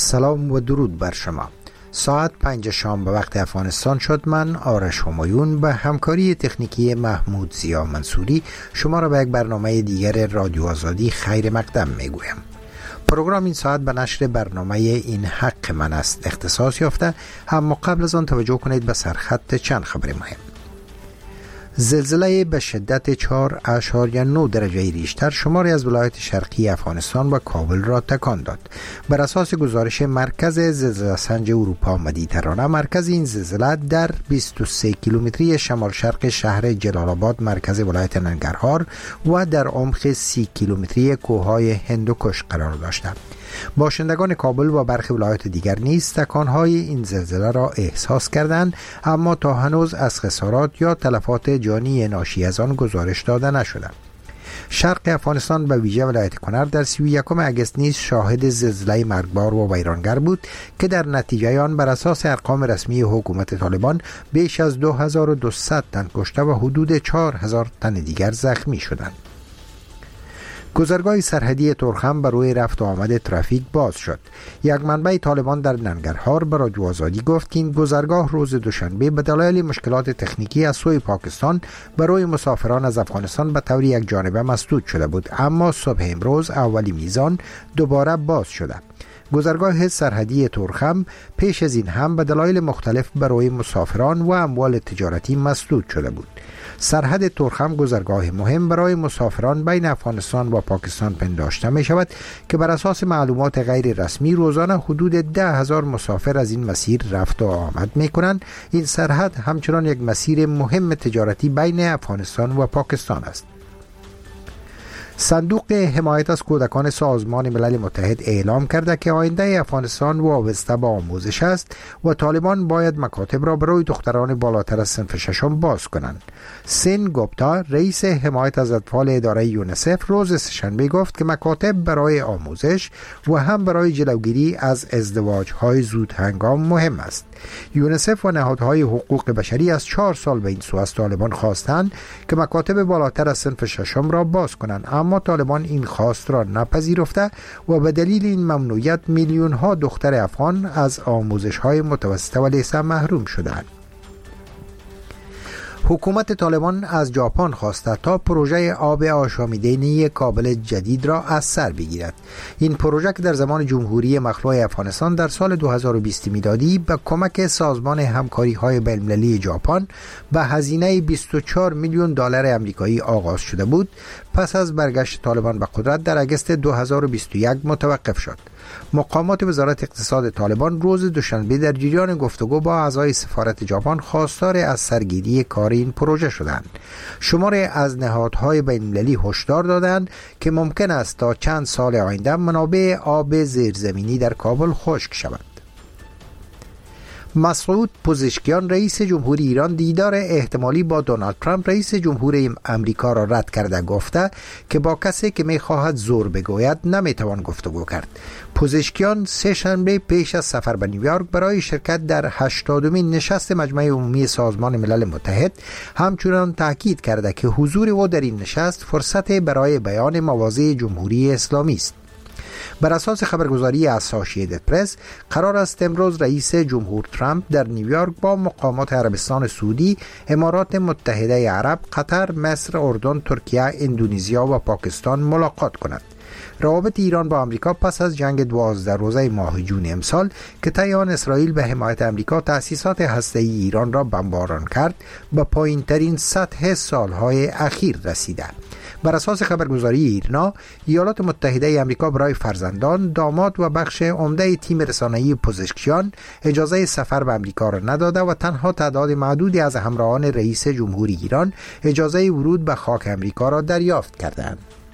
سلام و درود بر شما. ساعت 5 شام به وقت افغانستان شد. من آرش همایون به همکاری تکنیکی محمود زیا منصوری شما را به یک برنامه دیگر رادیو آزادی خیر مقدم میگویم. پروگرام این ساعت به نشر برنامه این حق من است اختصاص یافته، اما قبل از آن توجه کنید به سرخط چند خبر مهم. زلزله به شدت 4.9 درجه ریشتر شماری از ولایات شرقی افغانستان و کابل را تکان داد. بر اساس گزارش مرکز زلزله سنج اروپا مدیترانه، مرکز این زلزله در 23 کیلومتری شمال شرق شهر جلال آباد مرکز ولایت ننگرهار و در عمق 30 کیلومتری کوههای هندوکش قرار داشت. باشندگان کابل و برخی ولایات دیگر نیز تکانهای این زلزله را احساس کردند، اما تا هنوز از خسارات یا تلفات جانی ناشی از آن گزارش داده نشده. شرق افغانستان به ویژه ولایت کنر در 31 اگست نیز شاهد زلزله مرگبار و ویرانگر بود که در نتیجه آن بر اساس ارقام رسمی حکومت طالبان بیش از 2200 تن کشته و حدود 4000 تن دیگر زخمی شدند. گذرگاه سرحدی تورخم بر روی رفت و آمد ترافیک باز شد. یک منبع طالبان در ننگرهار به رادیو آزادی گفت که این گذرگاه روز دوشنبه به دلایل مشکلات تکنیکی از سوی پاکستان برای مسافران از افغانستان به طور یک جانبه مسدود شده بود، اما صبح امروز اولی میزان دوباره باز شده. گذرگاه سرحدی تورخم پیش از این هم به دلایل مختلف برای مسافران و اموال تجارتی مسدود شده بود. سرحد تورخم گذرگاه مهم برای مسافران بین افغانستان و پاکستان پنداشته می شود که بر اساس معلومات غیر رسمی روزانه حدود 10,000 مسافر از این مسیر رفت و آمد می کنند. این سرحد همچنان یک مسیر مهم تجارتی بین افغانستان و پاکستان است. صندوق حمایت از کودکان سازمان ملل متحد اعلام کرده که آینده افغانستان وابسته به آموزش است و طالبان باید مکاتب را برای دختران بالاتر از صنف ششم باز کنند. سین گوپتا، رئیس حمایت از اطفال اداره یونسف، روز سه‌شنبه گفت که مکاتب برای آموزش و هم برای جلوگیری از ازدواج‌های زود هنگام مهم است. یونسف و نهادهای حقوق بشری از 4 سال به این سو از طالبان خواستند که مکاتب بالاتر از صنف ششم را باز کنند، اما طالبان این خواست را نپذیرفته و به دلیل این ممنوعیت میلیون ها دختر افغان از آموزش های متوسطه و لیسه محروم شدند. حکومت طالبان از ژاپن خواسته تا پروژه آب آشامیدنی کابل جدید را از سر بگیرد. این پروژه که در زمان جمهوری مخلوع افغانستان در سال 2020 میلادی به کمک سازمان همکاری های بین‌المللی ژاپن به هزینه 24 میلیون دلار آمریکایی آغاز شده بود، پس از برگشت طالبان به قدرت در اگست 2021 متوقف شد. مقامات وزارت اقتصاد طالبان روز دوشنبه در جریان گفتگو با اعضای سفارت ژاپن خواستار از سرگیری کار این پروژه شدند. شماری از نهادهای بین‌المللی هشدار دادند که ممکن است تا چند سال آینده منابع آب زیرزمینی در کابل خشک شود. مسعود پزشکیان، رئیس جمهوری ایران، دیدار احتمالی با دونالد ترامپ رئیس جمهوری امریکا را رد کرده گفته که با کسی که می‌خواهد زور بگوید نمیتوان گفتگو کرد. پزشکیان سه‌شنبه پیش از سفر به نیویورک برای شرکت در 80مین نشست مجمع عمومی سازمان ملل متحد همچنان تاکید کرده که حضور او در این نشست فرصت برای بیان مواضع جمهوری اسلامی است. بر اساس خبرگزاری اسوسییتد پرس قرار است امروز رئیس جمهور ترامپ در نیویورک با مقامات عربستان سعودی، امارات متحده عرب، قطر، مصر، اردن، ترکیه، اندونزیا و پاکستان ملاقات کند. روابط ایران با آمریکا پس از جنگ 12 روزه ماه جون امسال که طی آن اسرائیل به حمایت آمریکا تأسیسات هسته‌ای ایران را بمباران کرد به پایین‌ترین سطح سالهای اخیر رسیده. بر اساس خبرگزاری ایرنا، ایالات متحده آمریکا برای فرزندان، داماد و بخش عمده تیم رسانه‌ای پزشکیان اجازه سفر به آمریکا را نداده و تنها تعداد معدودی از همراهان رئیس جمهوری ایران اجازه ورود به خاک آمریکا را دریافت کردند.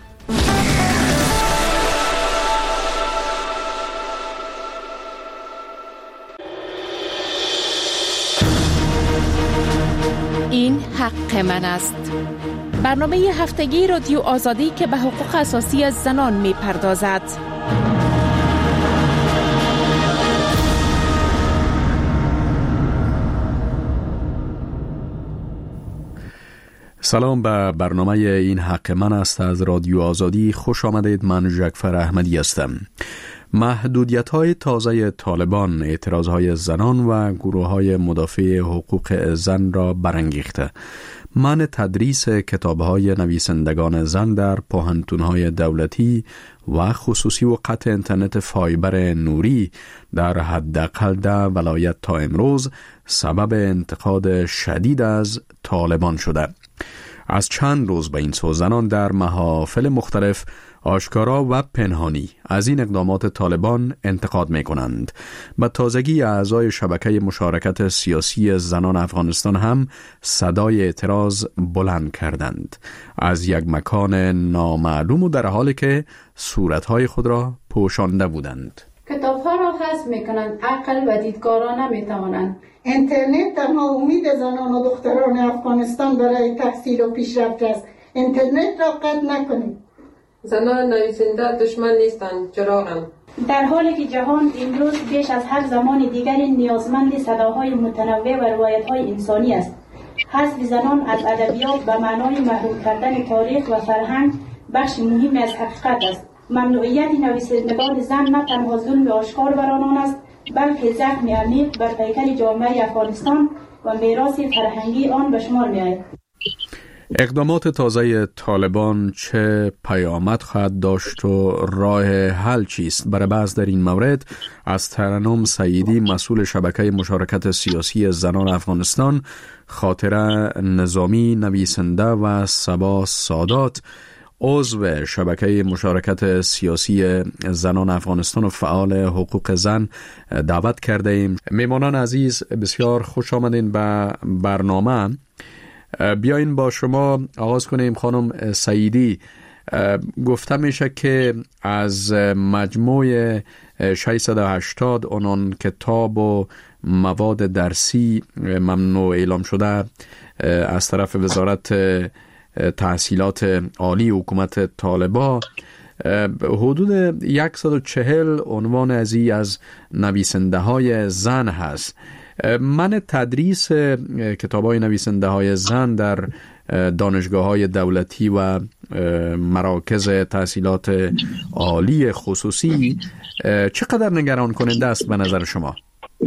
این حق من است. برنامه هفتگی رادیو آزادی که به حقوق اساسی از زنان می پردازد. سلام به برنامه این حق من است از رادیو آزادی. خوش آمدید. من ژکفر احمدی هستم. محدودیت‌های تازه طالبان اعتراضهای زنان و گروه‌های مدافع حقوق زن را برانگیخته. منع تدریس کتاب‌های نویسندگان زن در پوهنتون‌های دولتی و خصوصی و قطع اینترنت فایبر نوری در حداقل 10 ولایت تا امروز سبب انتقاد شدید از طالبان شده. از چند روز به این سو زنان در محافل مختلف آشکارا و پنهانی از این اقدامات طالبان انتقاد می کنند. به تازگی اعضای شبکه مشارکت سیاسی زنان افغانستان هم صدای اعتراض بلند کردند از یک مکان نامعلوم و در حالی که صورتهای خود را پوشانده بودند. کتاب‌ها را حذف می‌کنند، عقل و دیدگارا نمی‌توانند. اینترنت تنها امید زنان و دختران افغانستان برای تحصیل و پیشرفت است. اینترنت را قطع نکنید. زنان نویسنده دشمن نیستند، چراغند. در حالی که جهان امروز بیش از هر زمان دیگری نیازمند صداهای متنوع و روایت‌های انسانی است. حذف زنان از ادبیات به معنای محروم کردن تاریخ و فرهنگ بخش مهمی از حقیقت است. ممنوعیت نویسندگان زن نه تنها ظلم آشکار بر آنان است، بلکه زخم عمیق بر پیکر جامعه افغانستان و میراث فرهنگی آن به شمار می‌آید. اقدامات تازه طالبان چه پیامد خواهد داشت و راه حل چیست؟ برای بحث در این مورد از ترنم سعیدی، مسئول شبکه مشارکت سیاسی زنان افغانستان، خاطره نظامی، نویسنده و صبا سادات، عضو شبکه مشارکت سیاسی زنان افغانستان و فعال حقوق زن دعوت کرده ایم. میمانان عزیز، بسیار خوش آمدین به برنامه. بیاین با شما آغاز کنیم. خانم سعیدی، گفته میشه که از مجموع 680 عنوان کتاب و مواد درسی ممنوع اعلام شده از طرف وزارت تحصیلات عالی حکومت طالبان، حدود 140 عنوان از نویسنده های زن هست. من تدریس کتاب‌های نویسنده های زن در دانشگاه‌های دولتی و مراکز تحصیلات عالی خصوصی چقدر نگران کننده است به نظر شما؟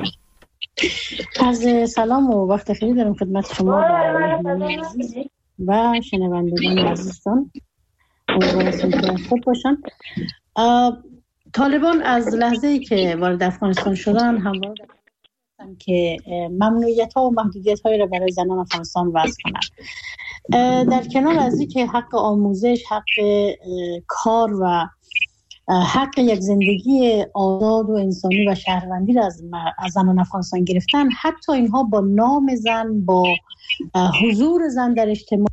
از سلام و وقت خیلی دارم خدمت شما و مهمان عزیز و شنوندگان عزیزان. امیدوارم که خوب باشن. طالبان از لحظه‌ای که وارد افغانستان شدن همواره که ممنوعیت‌ها و محدودیت‌هایی را برای زنان افغانستان وضع کنند. در کنار از اینکه حق آموزش، حق کار و حق یک زندگی آزاد و انسانی و شهروندی را از زنان افغانستان گرفتن، حتی اینها با نام زن، با حضور زن در اجتماع.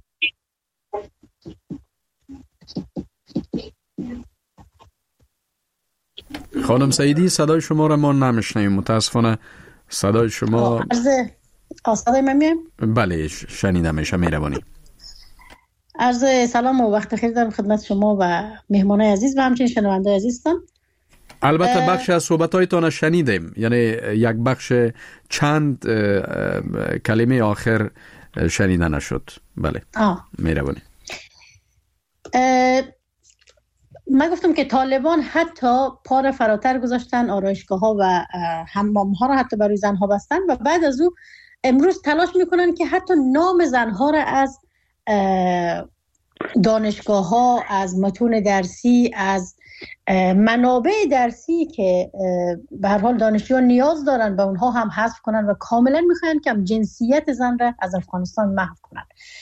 خانم سعیدی، صدای شما را ما نمیشنیم متاسفانه. صدای شما صدای من میاد؟ بله، شنیدم. مهربانی. عرض سلام و وقت خیر دارم خدمت شما و مهمانای عزیز و همچنین شنوندای عزیزتان. البته بخش از صحبت‌هایتان شنیدیم، یعنی یک بخش چند کلمه آخر شنیده نشد. بله، مهربانی. من گفتم که طالبان حتی پا را فراتر گذاشتن، آرایشگاه‌ها و حمام‌ها را حتی برای زن‌ها بستن و بعد از او امروز تلاش می‌کنن که حتی نام زن‌ها را از دانشگاه‌ها، از متون درسی، از منابع درسی که به هر حال دانشجویان نیاز دارن به اونها هم حذف کنن و کاملا می‌خواهند که جنسیت زن را از افغانستان محو کنن.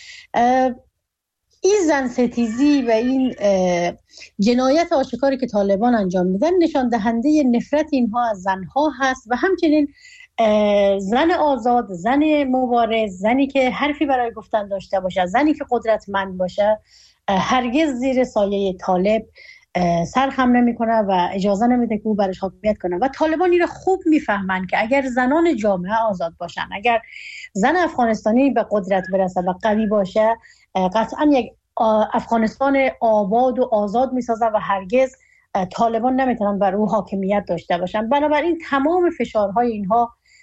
این زن ستیزی و این جنایت آشکاری که طالبان انجام میدن نشان دهنده نفرت اینها از زنها هست و همچنین زن آزاد، زن مبارز، زنی که حرفی برای گفتن داشته باشه، زنی که قدرتمند باشه، هرگز زیر سایه طالب سرخم نمیکنه و اجازه نمیده که او برش حاکمیت کنه. و طالبان این را خوب میفهمن که اگر زنان جامعه آزاد باشن، اگر زن افغانستانی به قدرت برسه و قوی باشه، قطعا یک افغانستان آباد و آزاد میسازه و هرگز طالبان نمیتونن بر او حاکمیت داشته باشن. بنابراین تمام فشارهای اینها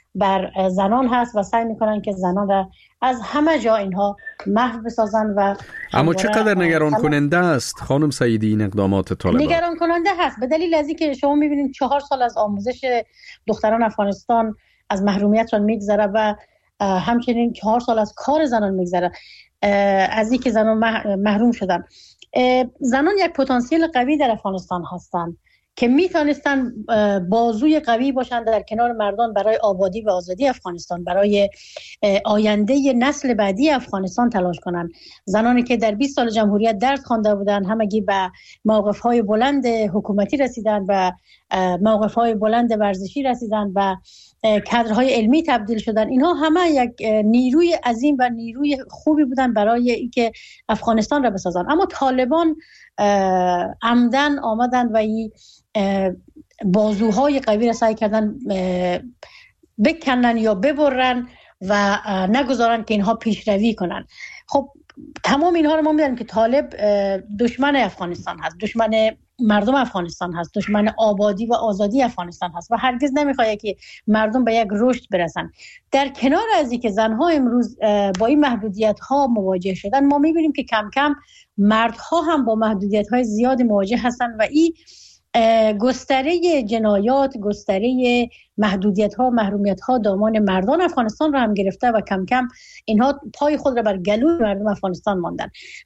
بر زنان هست و سعی میکنن که زنان را از همه جا اینها محو بسازن. و اما چقدر نگران کننده است خانم سعیدی این اقدامات طالبان؟ نگران کننده هست به دلیل از اینکه شما میبینید 4 سال از آموزش دختران افغانستان از محرومیتشان میگذره و همچنین 4 سال از کار زنان میگذره، از اینکه زنان محروم شدن. زنان یک پتانسیل قوی در افغانستان هستند که میتونستن بازوی قوی باشند در کنار مردان برای آبادی و آزادی افغانستان، برای آینده نسل بعدی افغانستان تلاش کنند. زنانی که در 20 سال جمهوریت درس خوانده بودند، همگی به موقف‌های بلند حکومتی رسیدند، به موقف‌های بلند ورزشی رسیدند، و کادرهای علمی تبدیل شدن. اینها همه یک نیروی عظیم و نیروی خوبی بودن برای اینکه افغانستان را بسازن. اما طالبان عمدن آمدن و این بازوهای قوی را سعی کردن بکنن یا ببرن و نگذارن که اینها پیشروی کنن. خب تمام اینها رو ما می‌دونیم که طالب دشمن افغانستان هست، دشمن مردم افغانستان هست، دشمن آبادی و آزادی افغانستان هست و هرگز نمیخواد که مردم به یک رشد برسن. در کنار از اینکه زنها امروز با این محدودیت‌ها مواجه شدن، ما می‌بینیم که کم کم مردها هم با محدودیت‌های زیاد مواجه هستن و این گستره جنایات، گستره محدودیت‌ها، محرومیت‌ها دامان مردان افغانستان را هم گرفته و کم کم اینها پای خود را بر گلوی مردم افغانستان ماندن.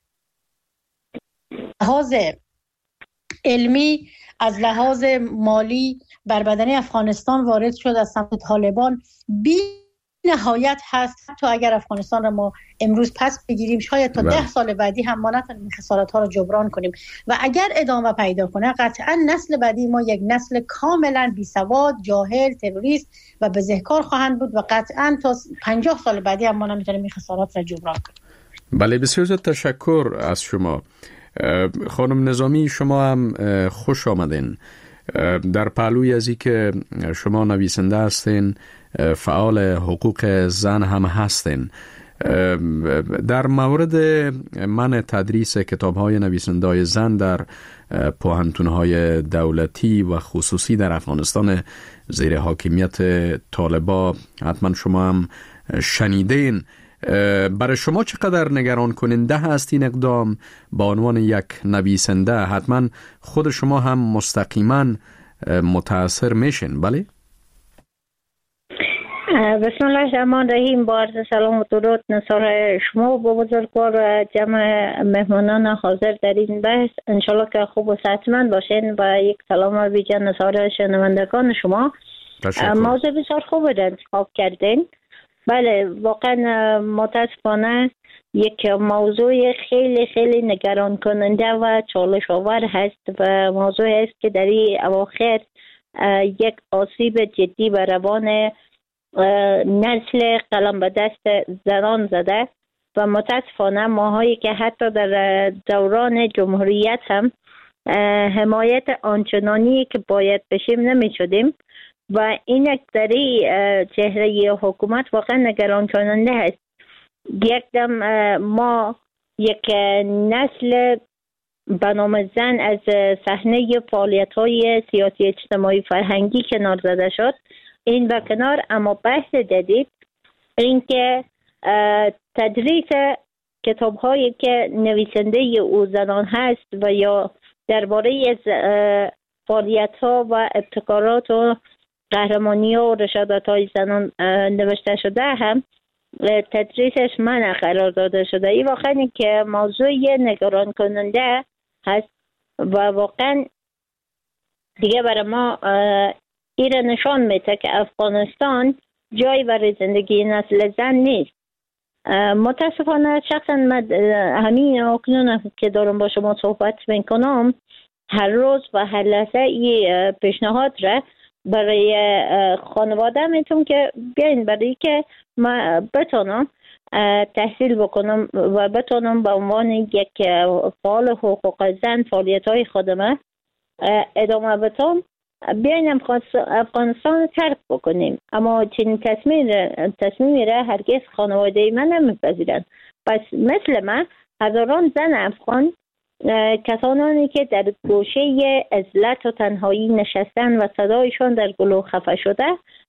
لحاظ علمی، از لحاظ مالی بر بدن افغانستان وارد شد از سمت طالبان بی نهایت هست. حتی اگر افغانستان را ما امروز پس بگیریم، شاید تا 10 سال بعدی هم ما نتونیم خسارت‌ها را جبران کنیم و اگر ادامه پیدا کنه قطعا نسل بعدی ما یک نسل کاملا بیسواد، جاهل، تروریست و بزهکار خواهند بود و قطعا تا 50 سال بعدی هم ما نمیتونیم این خسارات را جبران کنیم. بله، بسیار زیاد تشکر از شما خانم نظامی. شما هم خوش آمدین. در پهلوی از این که شما نویسنده هستین، فعال حقوق زن هم هستین، در مورد من تدریس کتاب‌های نویسنده‌های زن در پوهنتون‌های دولتی و خصوصی در افغانستان زیر حاکمیت طالبان حتما شما هم شنیدین. برای شما چقدر نگران کننده هست این اقدام با عنوان یک نویسنده؟ حتما خود شما هم مستقیما متاثر میشین، بله؟ بسم الله الرحمن الرحیم. با عرض سلام و درود نثار شما با بزرگوار و جمع مهمانان حاضر در این بحث. انشالله که خوب و صحتمند باشین و یک سلام ویژه نثار شنوندگان شما. موضوع بسیار خوب را انتخاب کردین. بله، واقعا متاسفانه یک موضوع خیلی خیلی نگران کننده و چالش آور هست و موضوع است که در این اواخر یک آسیب جدی به روان نسل قلم به دست زنان زده و متاسفانه ماهایی که حتی در دوران جمهوریت هم حمایت آنچنانی که باید بشیم نمی شدیم و این اکثری چهره حکومت واقعا نگران کننده است. یک دم ما یک نسل به نام زن از صحنه فعالیت‌های سیاسی اجتماعی فرهنگی کنار زده شد. این به کنار، اما بحث جدید اینکه تدریس کتاب‌هایی که نویسنده او زنان هست و یا درباره از فعالیت‌ها و ابتکارات و قهرمانی‌ها و رشادت‌های زنان نوشته شده هم تدریسش منع قرار داده شده. این واقعا که موضوع نگران کننده هست و واقعا دیگه برای ما این نشان میده که افغانستان جای برای زندگی نسل زن نیست. متاسفانه شخصا همین اکنون که دارم با شما صحبت میکنم هر روز و هر لحظه این پیشنهاد را برای خانواده میتونم که بیاین برای که ما بتونم تحصیل بکنم و بتونم به عنوان یک فعال حقوق زن فعالیت های خودم ادامه بدم، بیاین افغانستان ترک بکنیم. اما چنین تصمیمی را هرگز خانواده من نمیپذیرند. پس مثل من هزاران زن افغان، کسانی که در گوشه عزلت و تنهایی نشستن و صدایشان در گلو خفه شده،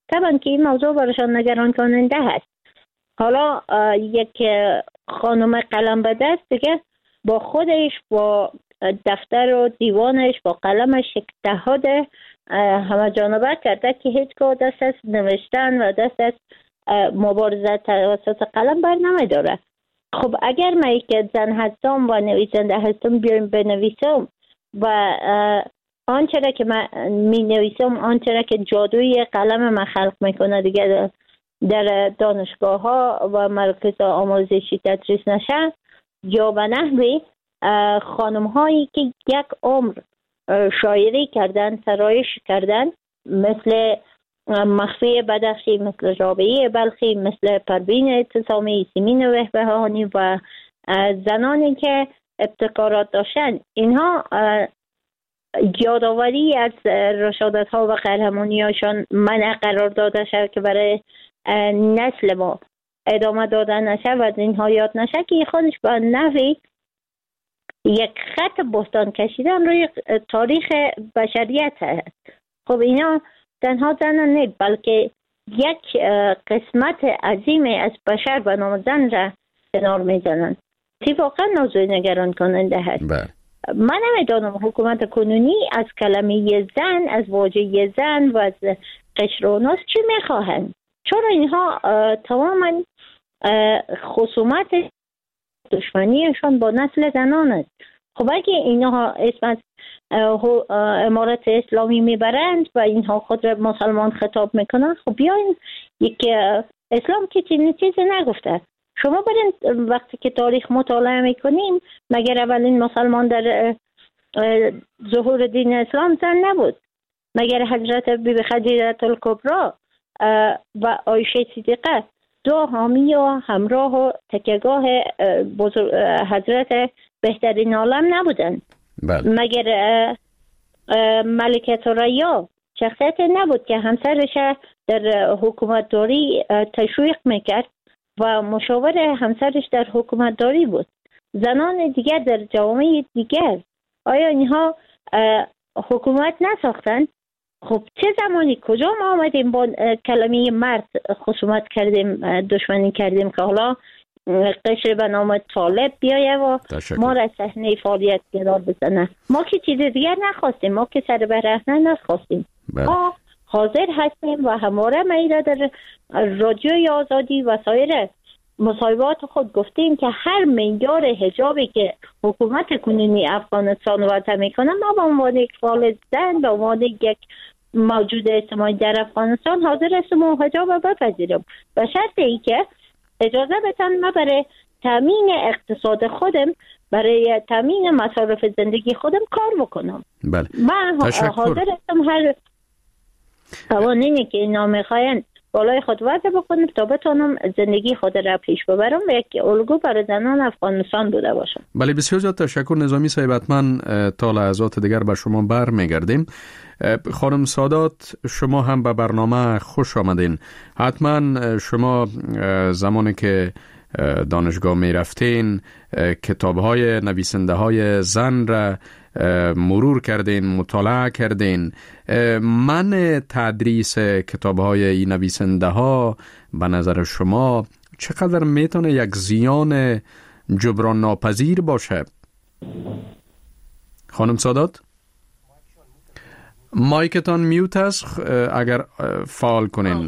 طبعا که این موضوع برایشان نگران کننده هست. حالا یک خانم قلم به دست دیگه با خودش، با دفتر و دیوانش، با قلمش اجتهاد همه جانبه کرده که هیچگاه دست از نوشتن و دست از مبارزه توسط قلم بر نمیداره. خب اگر من یک زن هستم و نویسنده هستم بیایم بنویسم و آنچه را که من می نویسم، آنچه را که جادوی قلم من خلق میکنه دیگه در دانشگاه ها و مراکز آموزشی تدریس نشه، یا به نحوی خانم هایی که یک عمر شاعری کردن، سرایش کردن، مثل مخفی بدخشی، مثل رابعه بلخی، مثل پروین اعتصامی، سیمین وهبهانی و زنانی که ابتکارات داشتن، اینها یادآوری از رشادت ها و قهرمانی هاشان منع قرار داده شد که برای نسل ما ادامه دادن نشه و از اینها یاد نشه که خودش به نحوی یک خط بستان کشیدن روی تاریخ بشریت هست. خب اینا تنها زنان نیست، بلکه یک قسمت عظیم از بشر به نام زن را کنار میزنن. واقعا موضوع نگران کننده هست. من نمیدانم حکومت کنونی از کلمه زن، از واژه زن و از قشر و ناس چی میخواهند؟ چرا اینها تماما خصومت دشمنیشان با نسل زنان است؟ خب اگه اینها اسم از امارت اسلامی میبرند و اینها خود را مسلمان خطاب میکنند، خب بیاین یک اسلام که چیزی نگفته. شما برین وقتی که تاریخ مطالعه میکنیم، مگر اولین مسلمان در ظهور دین اسلام زن نبود؟ مگر حضرت بیبی خدیجه الکبری و عایشه صدیقه دو حامی و همراه و تکیهگاه حضرت بهترین عالم نبودن؟ مگر ملکه ثریا شخصیت نبود که همسرش در حکومت داری تشویق میکرد و مشاور همسرش در حکومت داری بود؟ زنان دیگر در جوامع دیگر آیا اینها حکومت نساختن؟ خب چه زمانی کجا ما آمدیم با کلمه مرد خصومت کردیم، دشمنی کردیم که حالا قشر به نام طالب بیایه و ما را صحنه فعالیت قرار بزنه؟ ما که چیز دیگر نخواستیم، ما که سر برهنه نخواستیم. ما حاضر هستیم و همواره میره در رادیوی آزادی و سایر مصاحبات خود گفتیم که هر معیار حجابی که حکومت کنونی افغانستان وضع میکنه، ما به عنوان یک فعال زن، به عنوان یک موجود اجتماعی در افغانستان حاضر هستم و حجاب بپذیرم، به شرط ای که اجازه بدن ما برای تامین اقتصاد خودم، برای تامین مصارف زندگی خودم کار بکنم. بله. من حاضر هستم هر قوانینی که اینا میخواین بالای خود وضع بکنم تا بتونم زندگی خود را پیش ببرم و یک الگو برای زنان افغانستان بوده باشم. بله، بسیار زیاد تشکر نظامی صاحب. حتما تا لحظات دیگر به شما بر میگردیم. خانم سادات، شما هم به برنامه خوش آمدین. حتما شما زمانی که دانشگاه می رفتین کتاب‌های نویسنده های زن را مرور کردین، مطالعه کردین. من تدریس کتاب‌های این نویسنده ها به نظر شما چقدر میتونه یک زیان جبران ناپذیر باشه؟ خانم سادات، مایکتان میوت است، اگر فعال کنین.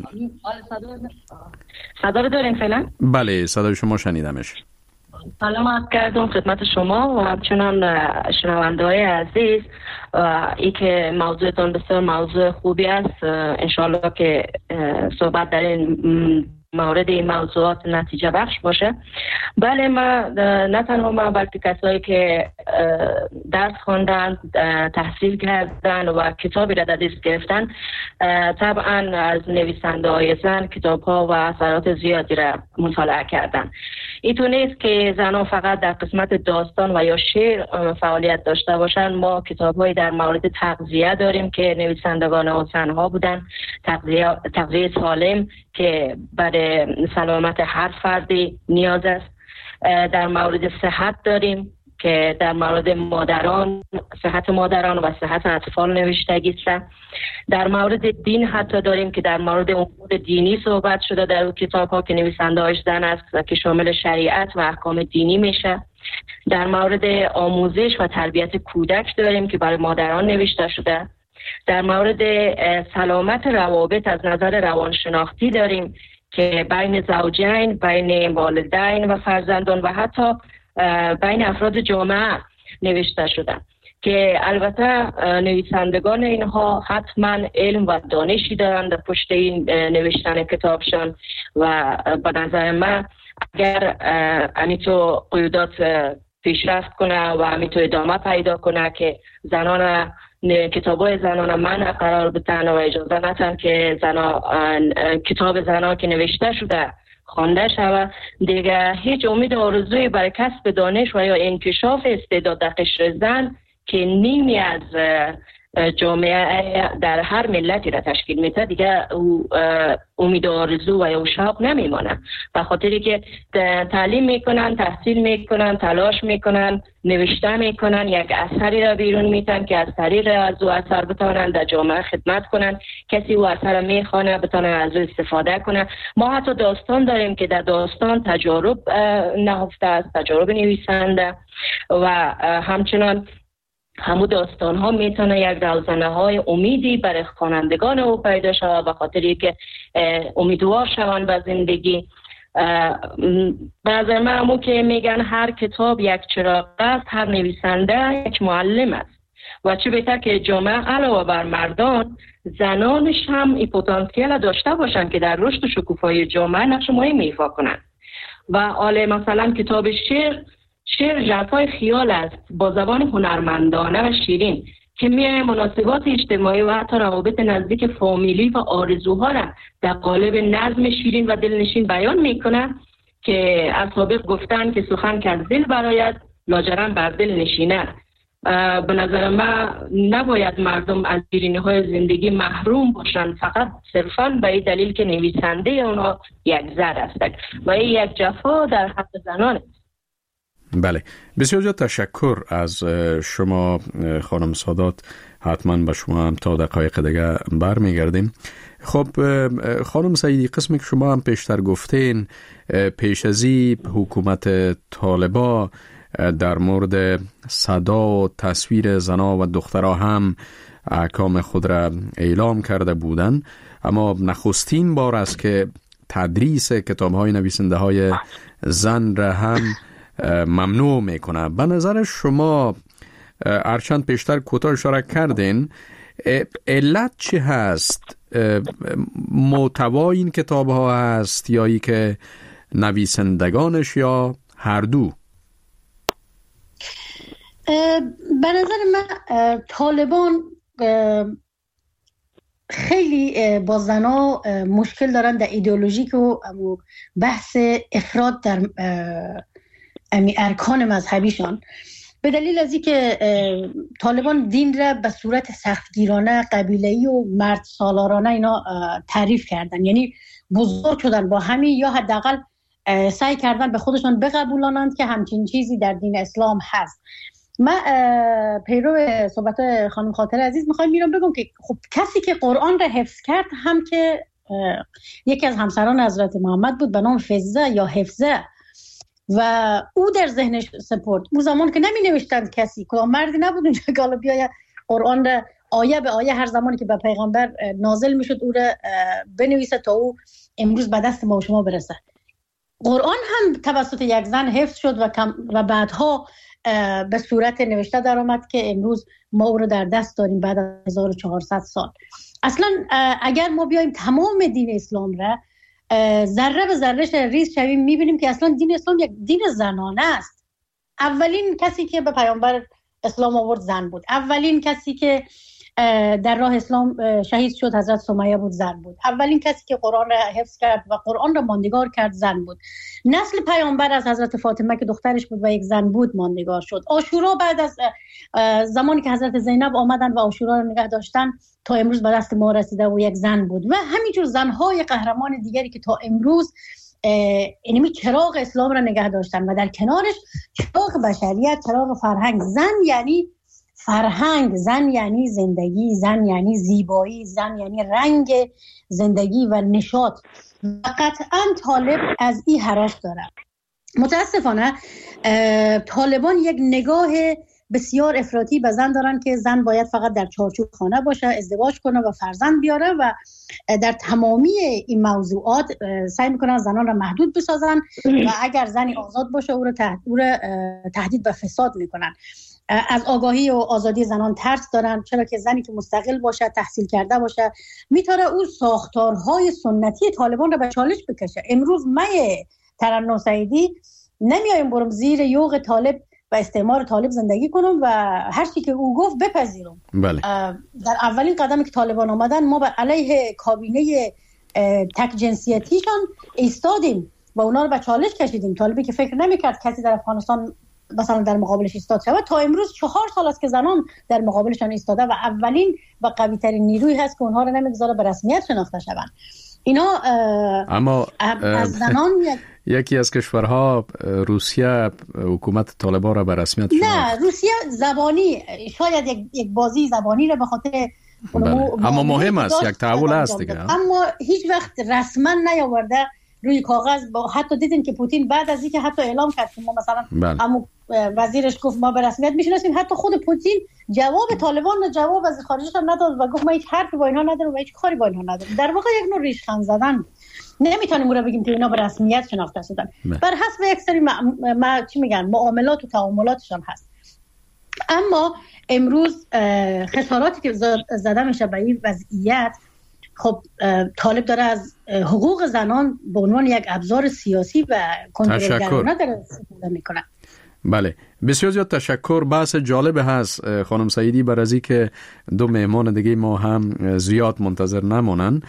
صدا رو دارین فعلا؟ بله، صدای شما شنیدمش. سلام عرض کردم خدمت شما و همچنان شنونده های عزیز. ای که موضوعتان بسیار موضوع خوبی است. انشاءالله که صحبت در این مورد این موضوعات نتیجه بخش باشه. بله، من نه تنها من بلکه کسایی که درس خواندن، تحصیل کردن و کتابی را در دست گرفتن، طبعا از نویسنده های زن کتاب ها و اثرات زیادی را مطالعه کردن. اینطور نیست که زنان فقط در قسمت داستان و یا شعر فعالیت داشته باشند. ما کتاب های در مورد تغذیه داریم که نویسندگان ها زنها بودن، تغذیه سالم که برای سلامت هر فردی نیاز است. در مورد صحت داریم که در مورد مادران، صحت مادران و صحت اطفال نوشتگی است. در مورد دین حتی داریم که در مورد امور دینی صحبت شده در اون کتاب ها که نویسنده هاش زن است و که شامل شریعت و احکام دینی میشه. در مورد آموزش و تربیت کودک داریم که برای مادران نوشته شده. در مورد سلامت روابط از نظر روانشناختی داریم که بین زوجین، بین والدین و فرزندان و حتی بین افراد جامعه نوشته شده که البته نویسندگان اینها حتما علم و دانشی دارند در پشت این نوشتن کتابشان و به نظر من اگر امیتو قیودات پیشرفت کنه و امیتو ادامه پیدا کنه که زنان کتابای زنان منع قرار بدن و اجازه ندن که کتاب زنان که نوشته شده خوانده شود، دیگه هیچ امید آرزویی برای کسب دانش و یا انکشاف استعداد در قشر زن که نیمی از جامعه در هر ملتی را تشکیل میده دیگه امید آرزو و یا شوق نمیمانه. به خاطری که تعلیم میکنن، تحصیل میکنن، تلاش میکنن، نوشته میکنن، یک اثری را بیرون میتن که از طریق از او اثر بتونن در جامعه خدمت کنن، کسی او اثر میخوانه بتونه از او استفاده کنه. ما حتی داستان داریم که در داستان تجارب نهفته است، تجارب نویسنده و همچنان همو داستان ها میتونه یک روزنه های امیدی برای خوانندگان او پیدا شود به خاطری که امیدوار شوند به زندگی. بعضی همو که میگن هر کتاب یک چراغ است، هر نویسنده یک معلم است و چه بهتر که جامعه علاوه بر مردان زنانش هم این پتانسیل داشته باشن که در رشد و شکوفایی جامعه نقش مهمی ایفا کنند. و حالا مثلا کتاب شعر ژرفای خیال است با زبان هنرمندانه و شیرین که میای مناسبات اجتماعی و حتی روابط نزدیک فامیلی و آرزوها را در قالب نظم شیرین و دلنشین بیان میکنه که از سابق گفتن که سخن که از دل برآید لاجرم بر دل نشینه. به نظر من نباید مردم از شیرینی های زندگی محروم باشند فقط صرفاً به این دلیل که نویسنده اونا یک زن است و این یک جفا در حق زنان است. بله، بسیار زیاد تشکر از شما خانم سادات. حتما به شما هم تا دقایق دیگه برمیگردیم. خب خانم سعیدی، قسمی که شما هم پیشتر گفتین پیش ازی حکومت طالبا در مورد صدا و تصویر زنا و دخترها هم احکام خود را اعلام کرده بودن، اما نخستین بار است که تدریس کتاب‌های نویسنده‌های زن را هم ممنوع میکنه. به نظر شما هرچند پیشتر کوتاه اشاره کردین، علت چی هست؟ محتوای این کتاب ها هست یا ای که نویسندگانش یا هر دو؟ به نظر من طالبان خیلی با زنا مشکل دارن در ایدئولوژیک و بحث افراد در ارکان مذهبیشان، به دلیل از اینکه طالبان دین را به صورت سختگیرانه، قبیله‌ای و مرد سالارانه اینا تعریف کردن، یعنی بزرگ شدن با همین یا حداقل سعی کردن به خودشان بقبولانند که همچین چیزی در دین اسلام هست. من پیرو صحبت خانم خاطر عزیز میخوام بگم که خب کسی که قرآن را حفظ کرد هم که یکی از همسران حضرت محمد بود به نام فزه یا حفظه و او در ذهنش سپرد. او زمان که نمی نوشتند کسی، کدام مردی نبود اونجا که حالا بیاید قرآن را آیه به آیه هر زمانی که به پیغمبر نازل میشد او را بنویسه تا او امروز به دست ما و شما برسه. قرآن هم توسط یک زن حفظ شد و بعدها به صورت نوشته در آمد که امروز ما او رو در دست داریم بعد از 1400 سال. اصلا اگر ما بیایم تمام دین اسلام را ذره به ذرهش ریز شویم میبینیم که اصلا دین اسلام یک دین زنانه است. اولین کسی که به پیامبر اسلام آورد زن بود. اولین کسی که در راه اسلام شهید شد حضرت سمیه بود، زن بود. اولین کسی که قرآن را حفظ کرد و قرآن را ماندگار کرد زن بود. نسل پیامبر از حضرت فاطمه که دخترش بود و یک زن بود ماندگار شد. عاشورا بعد از زمانی که حضرت زینب آمدن و عاشورا را نگه داشتن تا امروز به دست ما رسیده و یک زن بود و همینجور زنهای قهرمان دیگری که تا امروز اینمی چراغ اسلام را نگه داشتن و در کنارش چراغ بشریت، چراغ فرهنگ. زن یعنی فرهنگ، زن یعنی زندگی، زن یعنی زیبایی، زن یعنی رنگ زندگی و نشاط. و قطعا طالب از این حراس داره. متاسفانه طالبان یک نگاه بسیار افراطی به زن دارن که زن باید فقط در چارچوب خانه باشه، ازدواج کنه و فرزند بیاره و در تمامی این موضوعات سعی میکنن زنان را محدود بسازن و اگر زنی آزاد باشه او را تهدید به فساد میکنن. از آگاهی و آزادی زنان ترس دارن، چرا که زنی که مستقل باشه، تحصیل کرده باشه، میتونه اون ساختارهای سنتی طالبان را به چالش بکشه. امروز من ترنم سعیدی نمیایم برم زیر یوغ طالب و استعمار طالب زندگی کنم و هر چی که او گفت بپذیرم. بله. در اولین قدمی که طالبان آمدن ما به علیه کابینه تک جنسیتیشان ایستادیم و اونا رو به چالش کشیدیم. طالبی که فکر نمیکرد کسی در افغانستان مثلا در مقابلش ایستاد شود، تا امروز 4 سال است که زنان در مقابلشان ایستاده و اولین و قوی ترین نیروی هست که اونها رو نمیگذاره به رسمیت شناخته شوند. اینا اما از زنان یکی از کشورها روسیه حکومت طالبان را به رسمیت شناخت. نه، روسیه زبانی، شاید یک بازی زبانی را به خاطر اما مهم است، یک تحول است دیگه، اما هیچ وقت رسما نیاورده روی کاغذ. حتی دیدین که پوتین بعد از اینکه حتی اعلام کرد که ما مثلا اما وزیرش گفت ما به رسمیت میشناسیم، حتی خود پوتین جواب طالبان جواب از خارجشان نداد و گفت ما هیچ حرفی با اینها ندارم و هیچ کاری با اینها ندارم. در واقع یک نوع ریشخند زدن. نمیتونیم اون رو بگیم که اینا به رسمیت شناخته شدن. بر حسب یک سری معاملات و تعاملاتشان هست. اما امروز خساراتی که زده میشه به این وضعیت، خب طالب داره از حقوق زنان به عنوان یک ابزار سیاسی و کنترلگرانه داره استفاده میکنه. بله، بسیار زیاد تشکر. بحث جالب هست خانم سعیدی، بر از که 2 مهمان دیگه ما هم زیاد منتظر نمونن.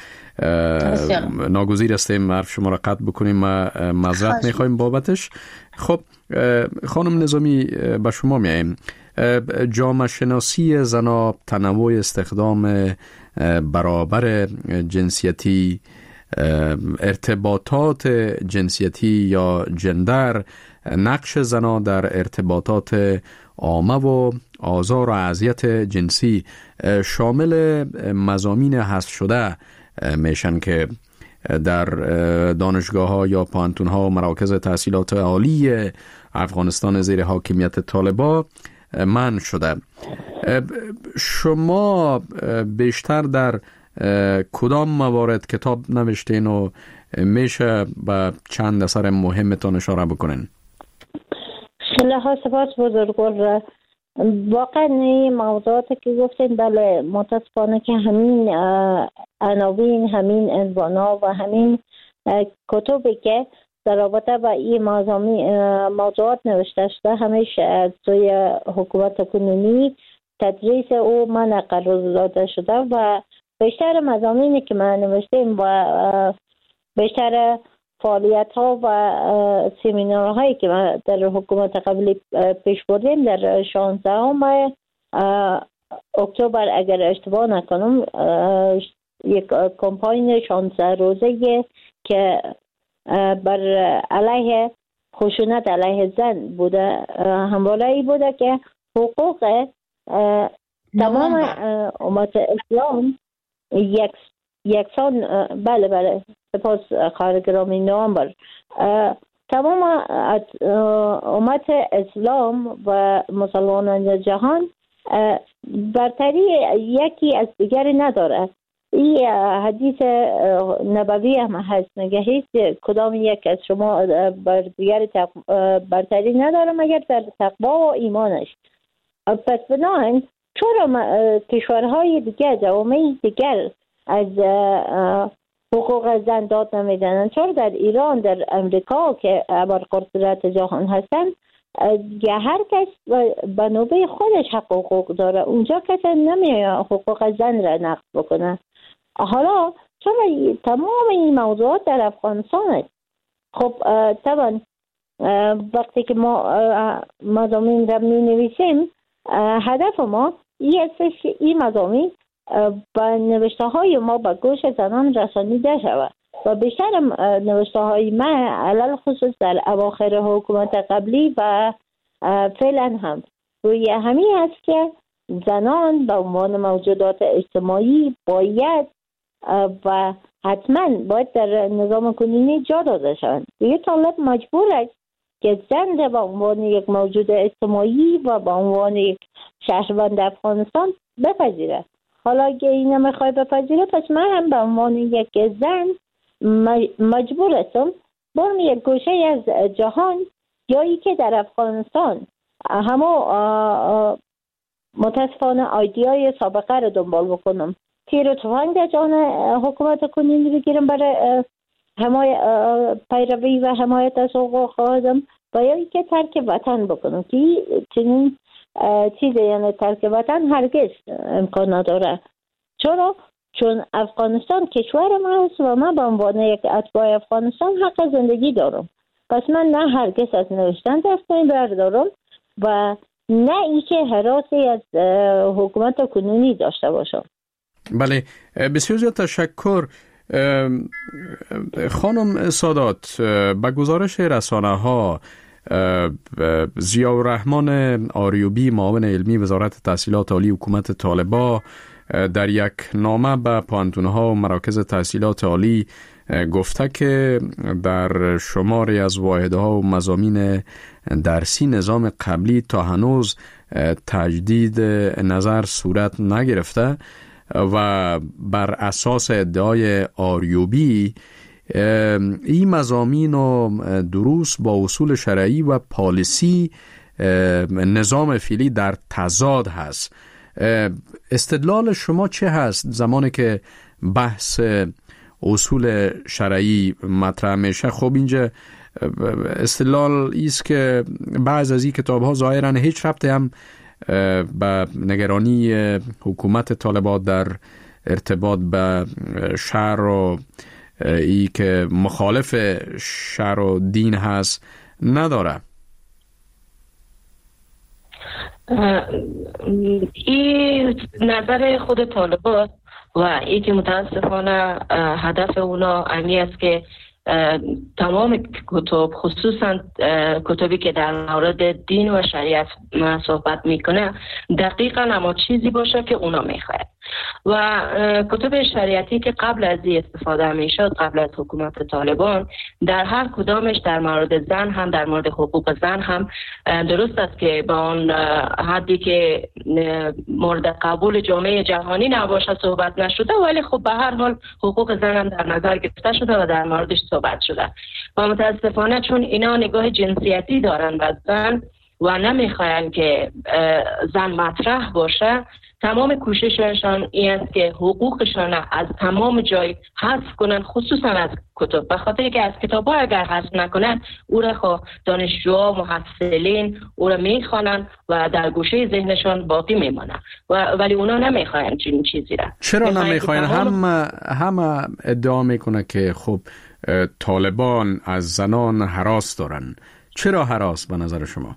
ناگزیر استیم حرف شما را قطع بکنیم و معذرت میخوایم بابتش. خب خانم نظامی به شما میاییم. جامعه شناسی زنا، تنوع استخدام برابر جنسیتی، ارتباطات جنسیتی یا جندر، نقش زنا در ارتباطات عامه و آزار و اذیت جنسی شامل مضامین حذف شده میشن که در دانشگاه‌ها یا پوهنتون‌ها و مراکز تحصیلات عالی افغانستان زیر حاکمیت طالبان منع شده. شما بیشتر در کدام موارد کتاب نوشتین و میشه به چند اثر مهمتان اشاره بکنین؟ خیلی سپاس بزرگوار. واقعا این موضوعاتی که گفتین بله، متاسفانه که همین عناوین، همین عنوان‌ها و همین کتبی که در رابطه با این موضوعات نوشته شده همیشه از سوی حکومت کنونی تدریس او منع قرار داده شده و بیشتر مضامینی که من نوشتیم و بیشتر فعالیت ها و سمینارهایی که ما در حکومت قبلی پیش بردیم در 16 اکتبر اگر اشتباه نکنم یک کمپاین 16 روزه که بر علیه خشونت علیه زن بوده، همواره بوده که حقوق تمام امت اسلام یکسان بله سپاس خواهر گرامی نوامبر، تمام امت اسلام و مسلمانان جهان برتری یکی از دیگری نداره. این حدیث نبوی هم هست، میگه هیچ کدام یک از شما بر دیگری برتری نداره مگر در تقوا و ایمانش. پس بنابراین چرا کشورهای دیگر، جوامع دیگر از حقوق زن داد نمیدن؟ چرا در ایران، در امریکا که ابرقدرت جهان هستن، هر کس به نوبه خودش حقوق داره، اونجا کسی نمیاد حقوق زن را نقض بکنه. حالا چرا تمام این موضوعات در افغانستان است؟ خب طبعا وقتی که ما مضامین را می نویسیم، هدف ما این مضامین با نوشته های ما به گوش زنان رسانیده شود. و بیشتر نوشته های من علل خصوص در اواخر حکومت قبلی و فعلا هم روی همین است که زنان به عنوان موجودات اجتماعی باید و حتما باید در نظام کنونی جا داده شوند. دیگه طالب مجبور است که زن به عنوان یک موجود اجتماعی و به عنوان یک شهروند افغانستان بپذیره. حالا اگه این نمیخوای بپذیره، پس من هم به عنوان یک زن مجبور هستم برم یک گوشه از جهان جایی که در افغانستان همه متاسفانه آیدیای سابقه رو دنبال بکنم، تیر و تفنگ در جان حکومت کنونی بگیرم برای پیروی و حمایت از حقوق آدم، و یا که ترک وطن بکنم که چنین چیزی یعنی ترک وطن هرگز امکان نداره. چون افغانستان کشور من است و من به عنوان یک اتباع افغانستان حق زندگی دارم. پس من نه هرگز از نوشتن دست بردارم و نه ای که حراسی از حکومت کنونی داشته باشم. بله، بسیار زیاد تشکر. خانم سادات، به گزارش رسانه ها ضیاءالرحمن آریوبی، معاون علمی وزارت تحصیلات عالی حکومت طالبان، در یک نامه به پوهنتون‌ها و مراکز تحصیلات عالی گفته که در شماری از واحدها و مضامین درسی نظام قبلی تا هنوز تجدید نظر صورت نگرفته و بر اساس ادعای آریوبی این مضامین و دروس با اصول شرعی و پالیسی نظام فعلی در تضاد هست. استدلال شما چه هست زمانی که بحث اصول شرعی مطرح میشه؟ خب اینجا استدلال است که بعض از این کتاب ها ظاهرا هیچ ربطی هم به نگرانی حکومت طالبان در ارتباط به شرع و ای که مخالف شرع و دین هست نداره. این نظر خود طالبان و ای که متاسفانه هدف اونا امی است که تمام کتب، خصوصا کتبی که در مورد دین و شریعت صحبت میکنه، دقیقا اما چیزی باشه که اونا میخواد. و کتب شریعتی که قبل از این استفاده میشد، قبل از حکومت طالبان، در هر کدامش در مورد زن هم، در مورد حقوق زن هم، درست است که با آن حدی که مورد قبول جامعه جهانی نباشه صحبت نشده، ولی خب به هر حال حقوق زن هم در نظر گرفته شده و در موردش صحبت شده. و متاسفانه چون اینا نگاه جنسیتی دارن به زن و نمیخواین که زن مطرح باشه، تمام کوشششان این است که حقوقشان از تمام جای حذف کنن، خصوصا از کتب. به خاطر که از کتاب‌ها اگر حذف نکنن، او را دانشجوها، محصلین او را میخوانن و در گوشه ذهنشان باقی میمانه، ولی اونا نمیخواین چنین چیزی را. چرا نمیخواین؟ هم ادعا میکنه که خب طالبان از زنان هراس دارن. چرا هراس به نظر شما؟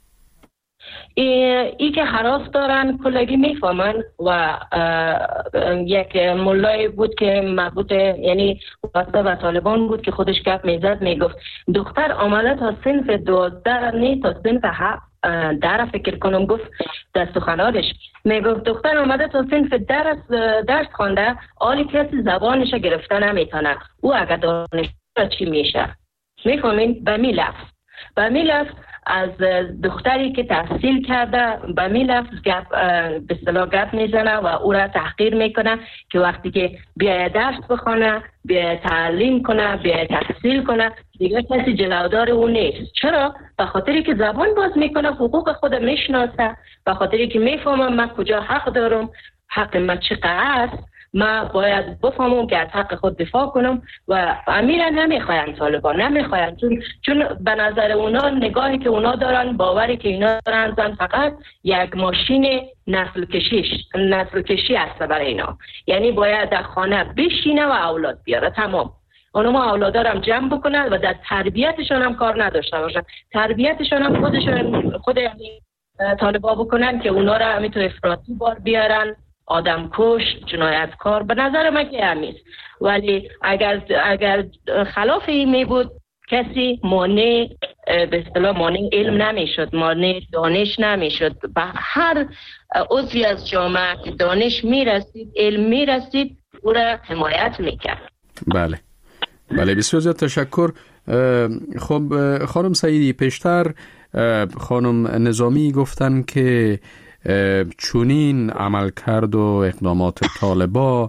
ای که هراس دارن کلگی میفهمن. و یک ملای بود که مربوط یعنی واسطه و طالبان بود که خودش گپ میزد، میگفت دختر آمده تا صنف 12 نه تا صنف 7 در فکر کنم، گفت در سخنانش میگفت دختر آمده تا صنف درس خوانده، حالی کسی زبانش گرفته نمیتونه، او اگر دانشجو چی میشه؟ میفهمین؟ به می لفظ از دختری که تحصیل کرده به می لفظ به اصطلاح گپ میزنه و او را تحقیر میکنه که وقتی که بیاید درس بخونه، بیاید تعلیم کنه، بیاید تحصیل کنه، دیگه کسی جلودار او نیست. چرا؟ به خاطری که زبان باز میکنه، حقوق خود میشناسه، به خاطری که میفهمم من کجا حق دارم، حق من چقدر است، من باید بفهمم که از حق خود دفاع کنم. و امیرا نمیخواین، طالبان نمیخواین، چون به نظر اونا، نگاهی که اونا دارن، باوری که اینا دارن، زن فقط یک ماشین نسل کشی است برای اینا. یعنی باید در خانه بشینه و اولاد بیاره، تمام. اونا اولاد هم جمع بکنن و در تربیتشان هم کار نداشته باشن. تربیتشان هم خود طالبا بکنن که اونا را همینطور افراطی بار بیارن آدمکش، جنایتکار، به نظر من که همیست. ولی اگر خلاف این می بود کسی مانع به اصطلاح مانع علم نمیشد، مانع دانش نمیشد. به هر عضوی از جامعه که دانش میرسید، علم میرسید، او را حمایت میکرد. بله بسیار زیاد تشکر. خب خانم سعیدی، پیشتر خانم نظامی گفتن که چونین عملکرد و اقدامات طالبا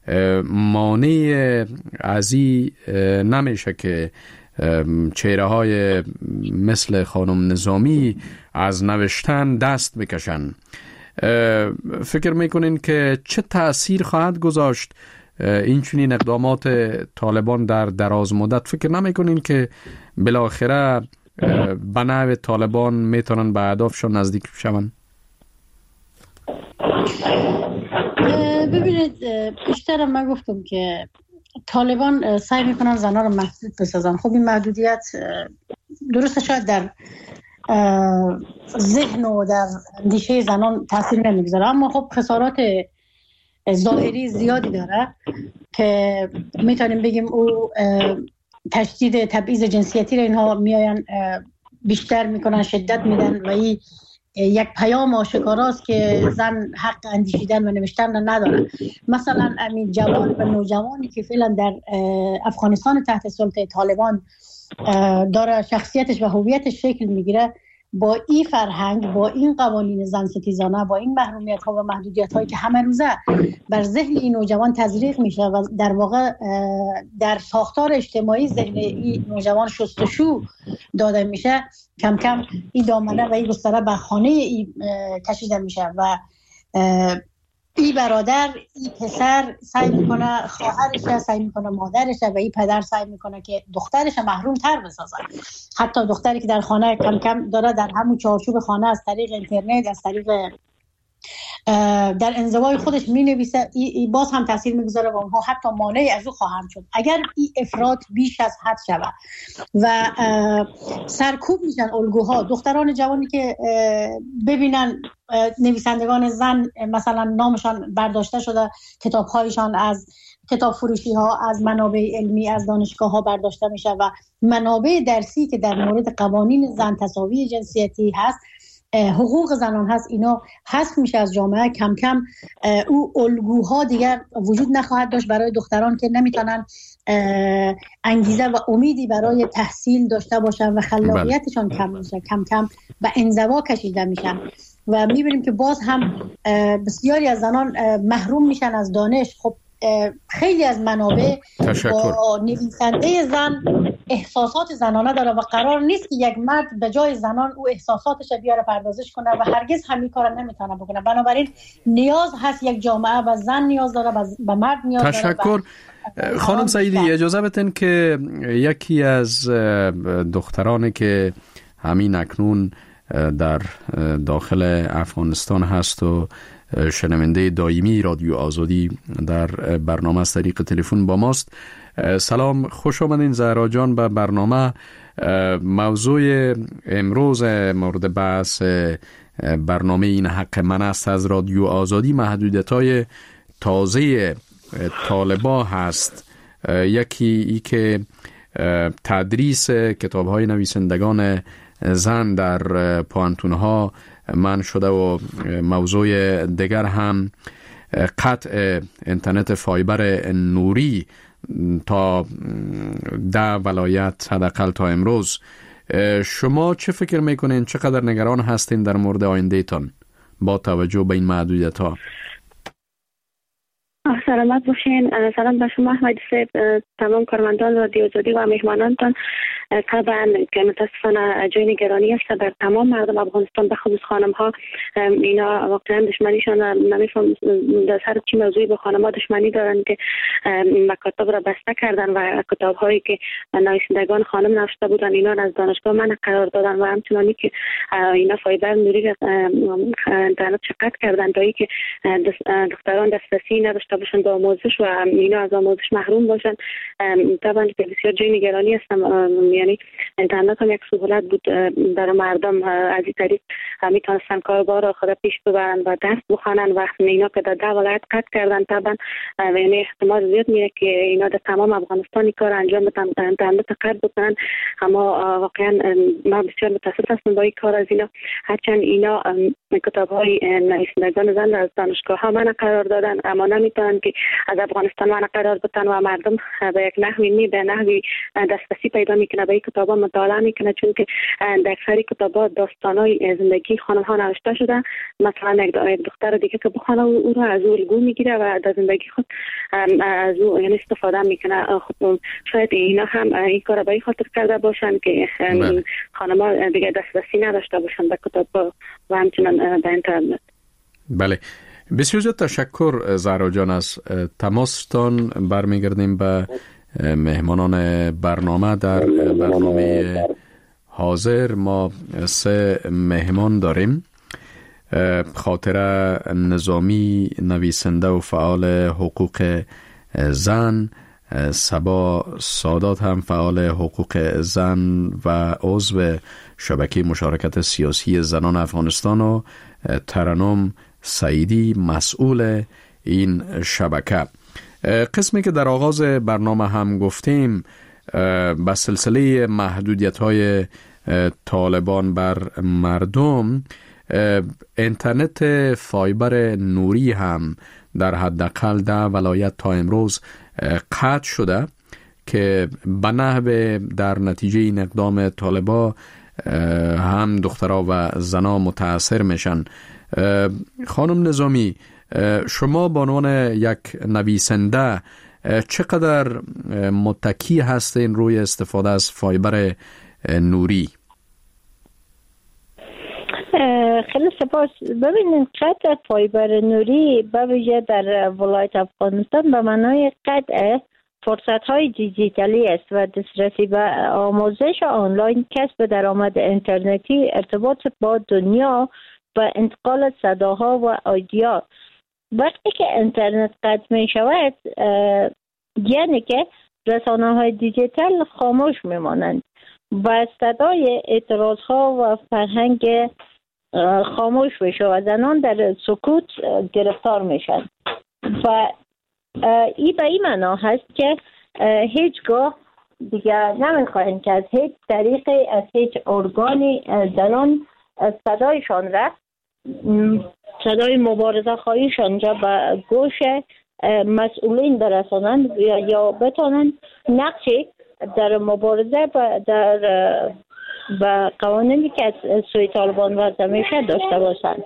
مانع ازی نمیشه که چهره های مثل خانم نظامی از نوشتن دست بکشن. فکر میکنین که چه تأثیر خواهد گذاشت این چنین اقدامات طالبان در دراز مدت؟ فکر نمیکنین که بالاخره به نحو طالبان میتونن به اهدافشون نزدیک شون؟ ببینید، بیشتر من گفتم که طالبان سعی میکنن زنها رو محدود بسازن. خب این محدودیت درسته شاید در ذهن و در اندیشه زنان تاثیر نمیگذاره، اما خب خسارات ظاهری زیادی داره که میتونیم بگیم او تشدید تبعیض جنسیتی رو اینها میاین بیشتر میکنن، شدت میدن و این یک پیام آشکاراست که زن حق اندیشیدن و نوشتن نداره. مثلا امین جوان و نوجوانی که فعلا در افغانستان تحت سلطه طالبان داره شخصیتش و هویتش شکل میگیره، با این فرهنگ، با این قوانین زن ستیزانه، با این محرومیت ها و محدودیت هایی که همه روزه بر ذهن این نوجوان تزریق میشه و در واقع در ساختار اجتماعی ذهن این نوجوان شستشو داده میشه، کم کم این دامنه و این گستره به خانه این کشیده میشه و این برادر، این پسر سعی میکنه خواهرش، سعی میکنه مادرش و این پدر سعی میکنه که دخترش محروم تر بسازه. حتی دختری که در خانه کم کم داره در همون چارچوب خانه از طریق اینترنت، از طریق در انزوای خودش مینویسه، باز هم تاثیر میگذاره و اونها حتی مانع از او خواهند شد اگر این افراط بیش از حد شود و سرکوب میشن الگوها. دختران جوانی که ببینن نویسندگان زن مثلا نامشان برداشته شده، کتابهایشان از کتاب فروشی ها، از منابع علمی، از دانشگاه ها برداشته میشه و منابع درسی که در مورد قوانین زن، تساوی جنسیتی هست، حقوق زنان هست، اینا حذف میشه از جامعه. کم کم او الگوها دیگر وجود نخواهد داشت برای دختران که نمیتونن انگیزه و امیدی برای تحصیل داشته باشن و خلاقیتشان کم میشه، کم کم به انزوا کشیده میشن و میبینیم که باز هم بسیاری از زنان محروم میشن از دانش. خب خیلی از منابع با نویسنده زن احساسات زنانه داره و قرار نیست که یک مرد به جای زنان او احساساتش بیاره پردازش کنه و هرگز همین کار نمیتونه بکنه. بنابراین نیاز هست یک جامعه و زن نیاز داره و مرد نیاز داره. تشکر. خانم سعیدی، اجازه بدین که یکی از دخترانی که همین اکنون در داخل افغانستان هست و شنونده دائمی رادیو آزادی در برنامه از طریق تلفن با ماست. سلام، خوش آمدین زهرا جان به برنامه. موضوع امروز مورد بحث برنامه این حق من است از رادیو آزادی محدودیت‌های تازه طالبا هست. یکی ای که تدریس کتاب‌های نویسندگان زن در پوانتون‌ها منع شده و موضوع دیگر هم قطع اینترنت فایبر نوری تا 10 ولایت حداقل تا امروز. شما چه فکر میکنین؟ چقدر نگران هستین در مورد آینده تان با توجه به این محدودیت ها؟ سلامت باشین. سلام به شما احمدی صاحب، تمام کارمندان رادیو آزادی و مهمانانتان. طبعا که متاسفانه جای نگرانی است بر تمام مردم افغانستان، به خصوص خانم ها. اینا واقعا دشمنیشان نمیفهم در سر چی موضوعی به خانم ها دشمنی دارن که مکاتب را بسته کردن و کتاب هایی که نویسندگان خانم نوشته بودن اینا را از دانشگاه منع قرار دادن و همچنانی که اینا فایبر نوری اینترنت قطع کردن تا اینکه دختران دسترسی نداشته باشن به آموزش و اینا از آموزش محروم باشن. طبعا که بسیار جای نگرانی هستم. یعنی اینترنت هم یک سهولت بود برای مردم. از این طریق میتونستن کاربار خود پیش ببرن و درس بخوانن و اینا که در 10 ولایت قطع کردن طبعا یعنی احتمال زیاد میره که اینا در تمام افغانستان کار انجام بدن، اینترنت قطع بکنن. اما واقعا ما بسیار متاسف هستم با این کار از اینا. هرچند اینا کتاب‌های نویسندگان زن از دانشگاه‌ها منع قرار دادن، اما نمیتونن که از افغانستان منع قرار بدن و مردم به یک نحوی دسترسی پیدا میکنه به این کتاب‌ها، مطالعه میکنه، چون که در اکثر کتاب‌ها داستان‌های زندگی خانم‌ها نوشته شده. مثلا یک دختر دیگه که بخونه او رو از او الگو میگیره و در زندگی خود از او یعنی استفاده میکنه. خب شاید اینا هم این کار به این خاطر کرده باشن که خانم‌ها دیگه دسترسی نداشته باشن به کتاب‌ها و همچنین به اینترنت. بله، بسیار زیاد تشکر زهرا جان. از تماستان برمیگردیم به مهمانان برنامه. در برنامه حاضر ما 3 مهمان داریم. خاطره نظامی، نویسنده و فعال حقوق زن، صبا سادات هم فعال حقوق زن و عضو شبکه مشارکت سیاسی زنان افغانستان و ترنم سعیدی مسئول این شبکه. قسمی که در آغاز برنامه هم گفتیم به سلسله محدودیت‌های طالبان بر مردم، اینترنت فایبر نوری هم در حداقل 10 ولایت تا امروز قطع شده که به نحو در نتیجه این اقدام طالبا هم دخترها و زنا متاثر میشن. خانم نظامی، شما به عنوان یک نویسنده چقدر متکی هستین روی استفاده از فایبر نوری؟ خیلی سپاس. ببینید، قطع فایبر نوری به ویژه در ولایت افغانستان به معنای قطع فرصت‌های دیجیتالی است و دسترسی به آموزش آنلاین، کسب درآمد اینترنتی، ارتباط با دنیا و انتقال صداها و آیدیا. وقتی که اینترنت قطع می شود یعنی که رسانه‌های دیجیتال خاموش میمانند و صدای اعتراض‌ها و فرهنگ خاموش میشه و زنان در سکوت گرفتار میشن. و این به این معنا هست که هیچگاه دیگر نمیخواهند که از هیچ طریقی، از هیچ ارگانی زنان صدایشان را، صدای مبارزه خواهیشان را به گوش مسئولین برسانند یا بتانند نقشی در مبارزه و قوانینی که از سوی طالبان وضع میشه داشته باشند.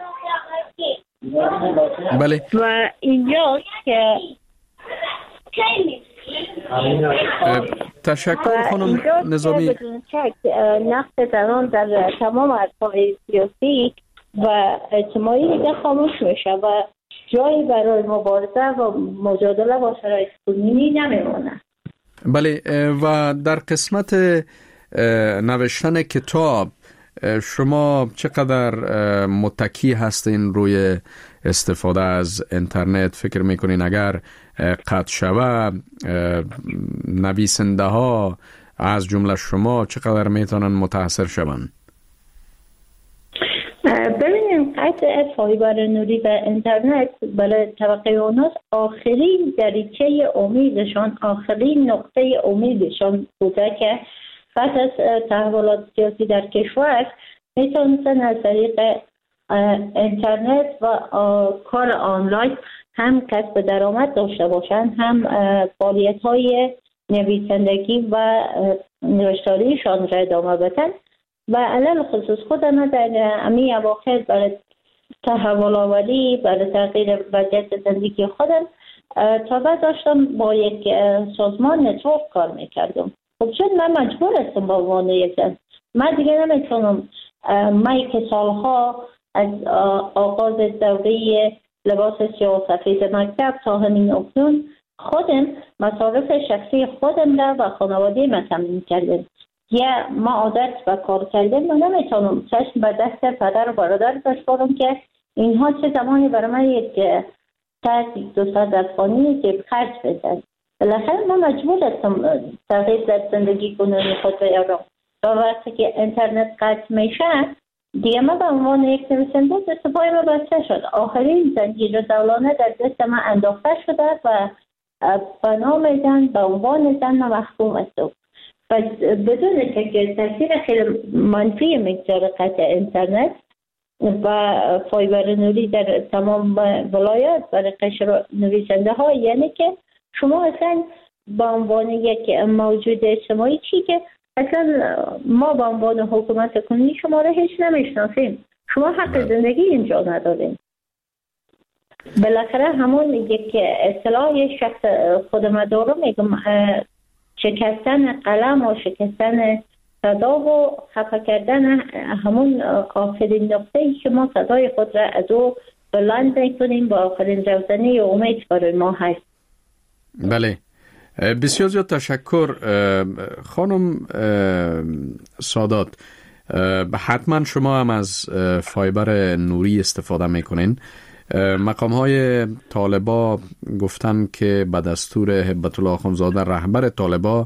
بله. و اینجا که تشکر خانم نظامی. بدون شک نقش زنان در تمام عرصه‌های سیاسی و اجتماعی دیگه خاموش میشه و جایی برای مبارزه و مجادله با شرایط کنونی نمیمونه. بله، و در قسمت نوشتن کتاب شما چقدر متکی هستین روی استفاده از اینترنت؟ فکر میکنین اگر قطع شود نویسنده ها از جمله شما چقدر میتونن متاثر شوند؟ ببینیم، قطع فایبر نوری و اینترنت برای طبقه اوناس آخرین دریچه امیدشان، آخرین نقطه امیدشان بوده که پس از تحولات سیاسی در کشور میتونستن از طریق اینترنت و کار آنلاین هم کسب درآمد داشته باشن، هم فعالیت‌های نویسندگی و نوشتاریشان را ادامه بدن. و علل خصوص خودم در امی اواخر برای تحول آوری، برای تغییر وضعیت زندگی خودم تا بعد داشتم با یک سازمان نتورک کار میکردم. خب چون من مجبور هستم با عنوان یک زن، من دیگه نمیتونم، من که سالها از آغاز دوره لباس سیاه و سفید مکتب تا همین اکنون خودم مصارف شخصی خودم را و خانواده من تامین کردم. یا ما عادت و کار کردم، من نمیتونم چشم به دست پدر و برادر بسپارم که اینها چه زمانی برای من یک 200 افغانی جیب خرج بدن. بالاخره ما مجبور هستم تغییر در زندگی کنونی خود بیارم. و وقتی که اینترنت قطع میشه دیگه ما به عنوان یک نویسنده دست‌پای ما بسته شد. آخرین زنجیر دولانه در دست ما انداخته شده و بنا میدن به عنوان زن محکوم هستم. و بدون که تاثیر خیلی منفی میگذاره قطع اینترنت و فایبر نوری در تمام ولایات برای قشر نویسنده ها، یعنی که شما اصلا به عنوان یک موجود اجتماعی چی که اصلا ما به عنوان حکومت کنونی شما را هیچ نمیشناسیم، شما حق زندگی اینجا نداریم. بالاخره همون یک اصطلاح شخص خودم دارم میگم شکستن قلم و شکستن صدا و خفه کردن همون آخرین نقطه‌ای که ما صدای خود را از او بلند میکنیم با آخرین روزنه امید برای ما هست. بله، بسیار زیاد تشکر خانم سادات. حتما شما هم از فایبر نوری استفاده میکنین. مقام های طالبا گفتن که به دستور هبت الله اخوندزاده رهبر طالبا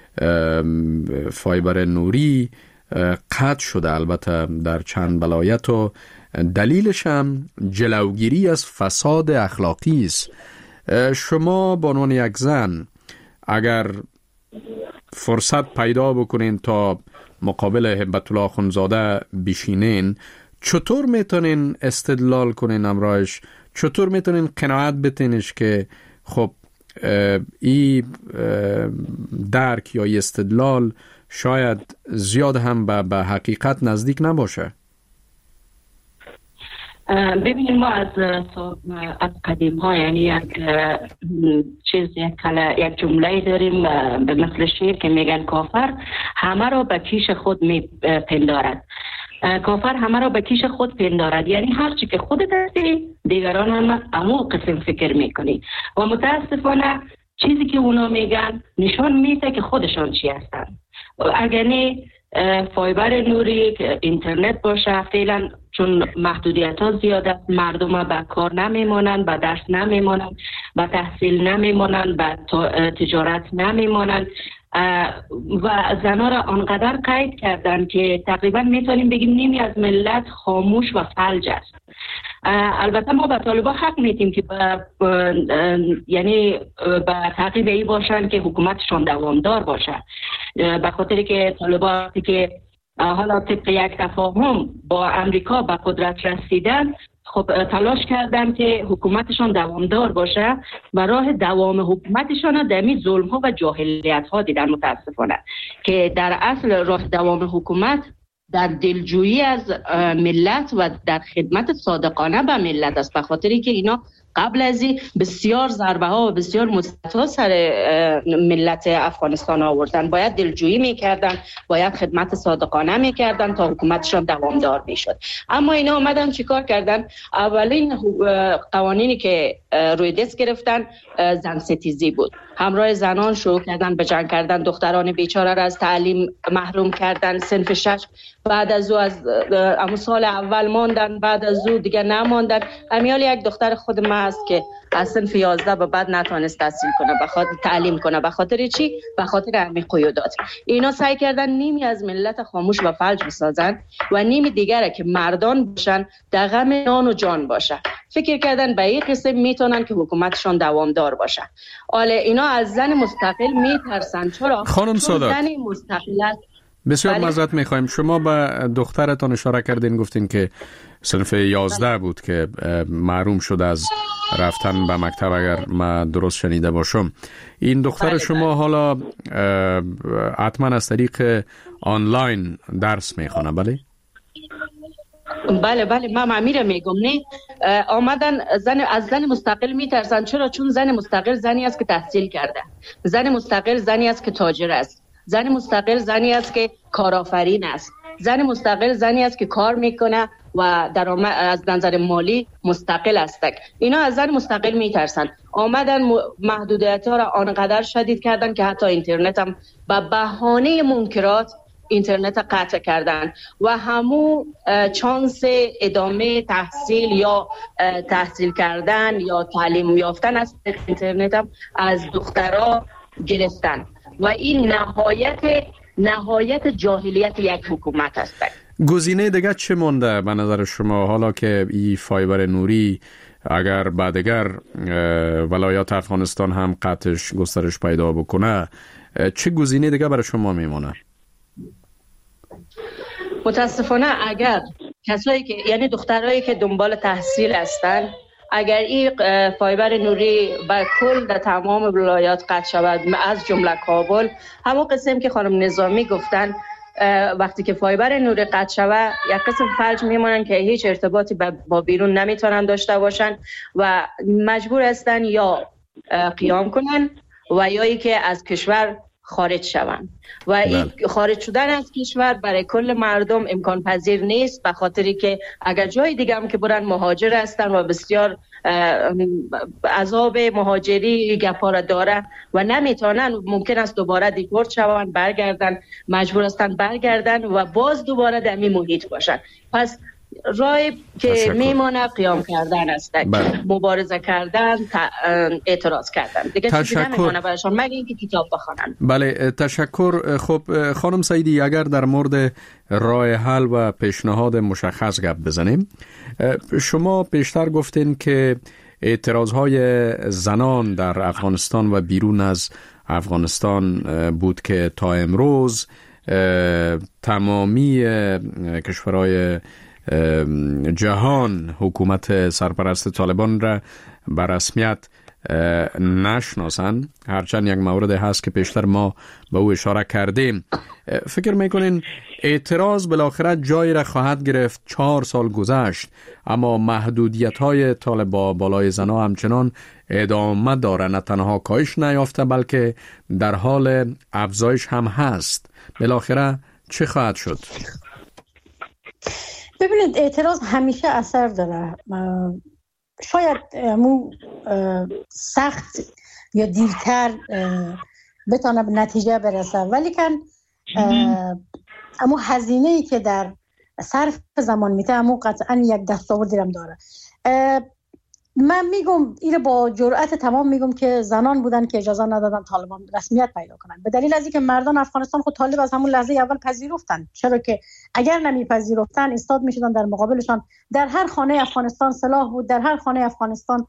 فایبر نوری قطع شده، البته در چند ولایت، و دلیلش هم جلوگیری از فساد اخلاقی است. شما به عنوان یک زن اگر فرصت پیدا بکنین تا مقابل هبت الله اخوندزاده بشینین، چطور میتونین استدلال کنین امرایش؟ چطور میتونین قناعت بتینش که خب ای درک یا استدلال شاید زیاد هم به حقیقت نزدیک نباشه؟ ببینید ما از قدیم ها یعنی یک جمله داریم به مثل شیر که میگن کافر همه را به کیش خود میپندارد. کافر همه را به کیش خود پندارد، یعنی هر چی که خودت هستی دیگران هم همون قسم فکر میکنی و متاسفانه چیزی که اونا میگن نشان میده که خودشان چی هستن. اگر نه فایبر نوری که اینترنت باشه فعلا چون محدودیت ها زیاد است، مردم ها به کار نمیمونن، به درس نمیمونن، به تحصیل نمیمونن، به تجارت نمیمونن و زنها را آنقدر قید کردن که تقریبا میتونیم بگیم نیمی از ملت خاموش و فلج است. البته ما به طالبا حق میدیم که یعنی به تعقیب ای باشن که حکومتشون دوامدار باشه، به خاطر که طالبا که حالا طبق یک تفاهم با امریکا به قدرت رسیدن، خب تلاش کردن که حکومتشان دوامدار باشه و راه دوام حکومتشان دمی ظلم ها و جاهلیت ها دیدن. متاسفانه که در اصل راه دوام حکومت در دلجویی از ملت و در خدمت صادقانه به ملت است، به خاطری که اینا قبل از این بسیار ضربه ها و بسیار مصیبت سر ملت افغانستان آوردن. باید دلجویی میکردن، باید خدمت صادقانه میکردن تا حکومتشان دوامدار میشد. اما اینا اومدن چیکار کردن؟ اولین قوانینی که روی دست گرفتن زن ستیزی بود. همراه زنان شروع کردن به جنگ کردن، دختران بیچاره را از تعلیم محروم کردن. صنف 6 بعد از او از امو سال اول ماندن، بعد از او دیگه نماندن. امیال یک دختر خود ما است که از صنف 11 به بعد نتونست تحصیل کنه، بخاطر تعلیم کنه. به خاطر چی؟ به خاطر همین قیودات. اینا سعی کردن نیمی از ملت خاموش و فلج بسازن و نیمی دیگره که مردان باشن در غم نان و جان باشه. فکر کردن به این قسم میتونن که حکومتشون دوامدار باشه. حالا اینا از زن مستقل میترسن. چرا؟ خانم سادات، زن مستقل بسیار معذرت میخوایم. شما به دخترتان اشاره کردین، گفتین که صنف 11 بود که محروم شد از رفتن به مکتب، اگر من درست شنیده باشم. این دختر شما حالا حتما از طریق آنلاین درس میخونه، بله؟ بله من معمیره میگم. نه آمدن از زن مستقل میترسن. چرا؟ چون زن مستقل زنی است که تحصیل کرده، زن مستقل زنی است که تاجر است، زن مستقل زنی است که کارآفرین است، زن مستقل زنی است که کار میکنه و درآمد از نظر مالی مستقل است. اینا از زن مستقل میترسن. آمدن محدودیت ها را آنقدر شدید کردن که حتی اینترنت هم به بهانه منکرات اینترنت قطع کردن و همو چانس ادامه تحصیل یا تحصیل کردن یا تعلیم یافتن از اینترنت هم از دخترها گرفتن و این نهایت جاهلیت یک حکومت است. گزینه دیگه چه مونده به نظر شما حالا که این فایبر نوری اگر بعدگر ولایات افغانستان هم قطعش گسترش پیدا بکنه چه گزینه دیگه برای شما میمونه؟ متاسفانه اگر کسایی که یعنی دخترایی که دنبال تحصیل هستن اگر این فایبر نوری به کل در تمام ولایات قطع شود از جمله کابل، همون قسم که خانم نظامی گفتن وقتی که فایبر نوری قطع شود یک قسم فلج میمونن که هیچ ارتباطی با بیرون نمیتونن داشته باشن و مجبور هستن یا قیام کنن و یا ای که از کشور خارج شوند و این خارج شدن از کشور برای کل مردم امکان پذیر نیست، به خاطری که اگر جای دیگه هم که برن مهاجر هستن و بسیار عذاب مهاجری گپارا داره و نمیتونن، ممکن است دوباره دیپورت شوند، برگردن، مجبور هستن برگردن و باز دوباره در می محیط باشن. پس رای که میمانه قیام کردن است، مبارزه کردن، اعتراض کردن. دیگه چیزی نمیمانه برایشان مگه اینکه کتاب بخونن. بله تشکر. خب خانم سعیدی اگر در مورد راه حل و پیشنهاد مشخص گپ بزنیم، شما پیشتر گفتین که اعتراضهای زنان در افغانستان و بیرون از افغانستان بود که تا امروز تمامی کشورهای جهان حکومت سرپرست طالبان را به رسمیت نشناسن، هرچند یک مورد هست که پیشتر ما به او اشاره کردیم. فکر میکنین اعتراض بالاخره جایی را خواهد گرفت؟ 4 سال گذشت اما محدودیت های طالب بالای زنا همچنان ادامه داره، نه تنها کاهش نیافته بلکه در حال افزایش هم هست. بالاخره چه خواهد شد؟ ببینید اعتراض همیشه اثر داره، شاید سخت یا دیرتر بتونه به نتیجه برسه، ولی کن اما هزینه‌ای که در صرف زمان میده اما قطعا یک دستاوردی هم داره. من میگم این با جرأت تمام میگم که زنان بودن که اجازه ندادن طالبان رسمیت پیدا کنن، به دلیل از اینکه مردان افغانستان خود طالب از همون لحظه اول پذیرفتن، چرا که اگر نمیپذیرفتن ایستاد میشدن در مقابلشان. در هر خانه افغانستان سلاح بود، در هر خانه افغانستان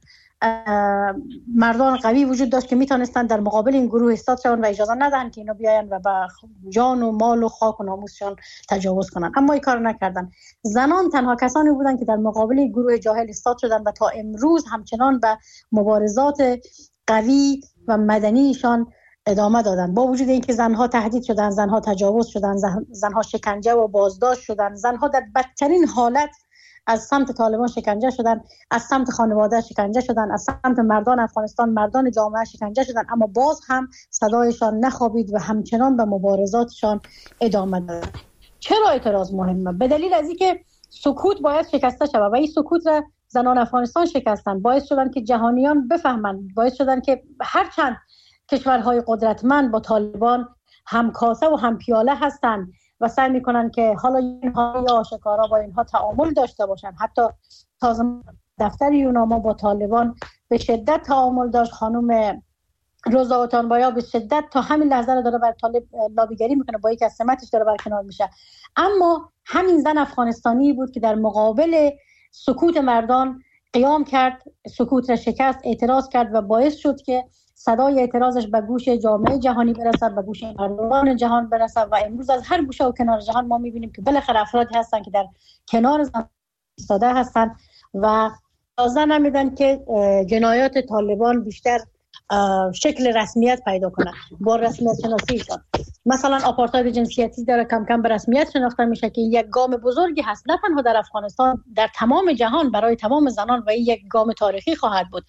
مردان قوی وجود داشت که میتونستن در مقابل این گروه ایستاد شون و اجازه ندهن که اینا بیاین و به جان و مال و خاک و ناموسشون تجاوز کنن، اما این کار نکردن. زنان تنها کسانی بودن که در مقابل گروه جاهل ایستاد شدن و تا امروز همچنان به مبارزات قوی و مدنیشان ادامه دادن، با وجود اینکه زنها تهدید شدن، زنها تجاوز شدن، زنها شکنجه و بازداشت شدن، زنها در بدترین حالت از سمت طالبان شکنجه شدن، از سمت خانواده شکنجه شدن، از سمت مردان افغانستان، مردان جامعه شکنجه شدن، اما باز هم صدایشان نخوابید و همچنان به مبارزاتشان ادامه دادن. چرا اعتراض مهمه؟ به دلیل از اینکه سکوت باید شکسته شود و این سکوت را زنان افغانستان شکستن، باعث شدن که جهانیان بفهمند، باعث شدن که هرچند کشورهای قدرتمند با طالبان هم کاسه و هم پیاله هستند و سعی میکنن که حالا اینها یا آشکارا با اینها تعامل داشته باشن. حتی تازه دفتر یوناما با طالبان به شدت تعامل داشت، خانم روزا اوتانبایا به شدت تا همین لحظه رو داره بر طالب لابیگری میکنه، با یک از سمتش داره برکنار میشه. اما همین زن افغانستانی بود که در مقابل سکوت مردان قیام کرد، سکوت را شکست، اعتراض کرد و باعث شد که صدای اعتراضش به گوش جامعه جهانی برسد، به گوش مردمان جهان برسد و امروز از هر گوشه و کنار جهان ما میبینیم که بالاخره افرادی هستن که در کنار زن ایستاده هستن و اجازه نمیدن که جنایات طالبان بیشتر شکل رسمیت پیدا کنه با رسمیت شناسیشان. مثلا آپارتاید جنسیتی داره کم کم به رسمیت شناخته میشه که یک گام بزرگی هست، نه تنها در افغانستان، در تمام جهان برای تمام زنان و این یک گام تاریخی خواهد بود.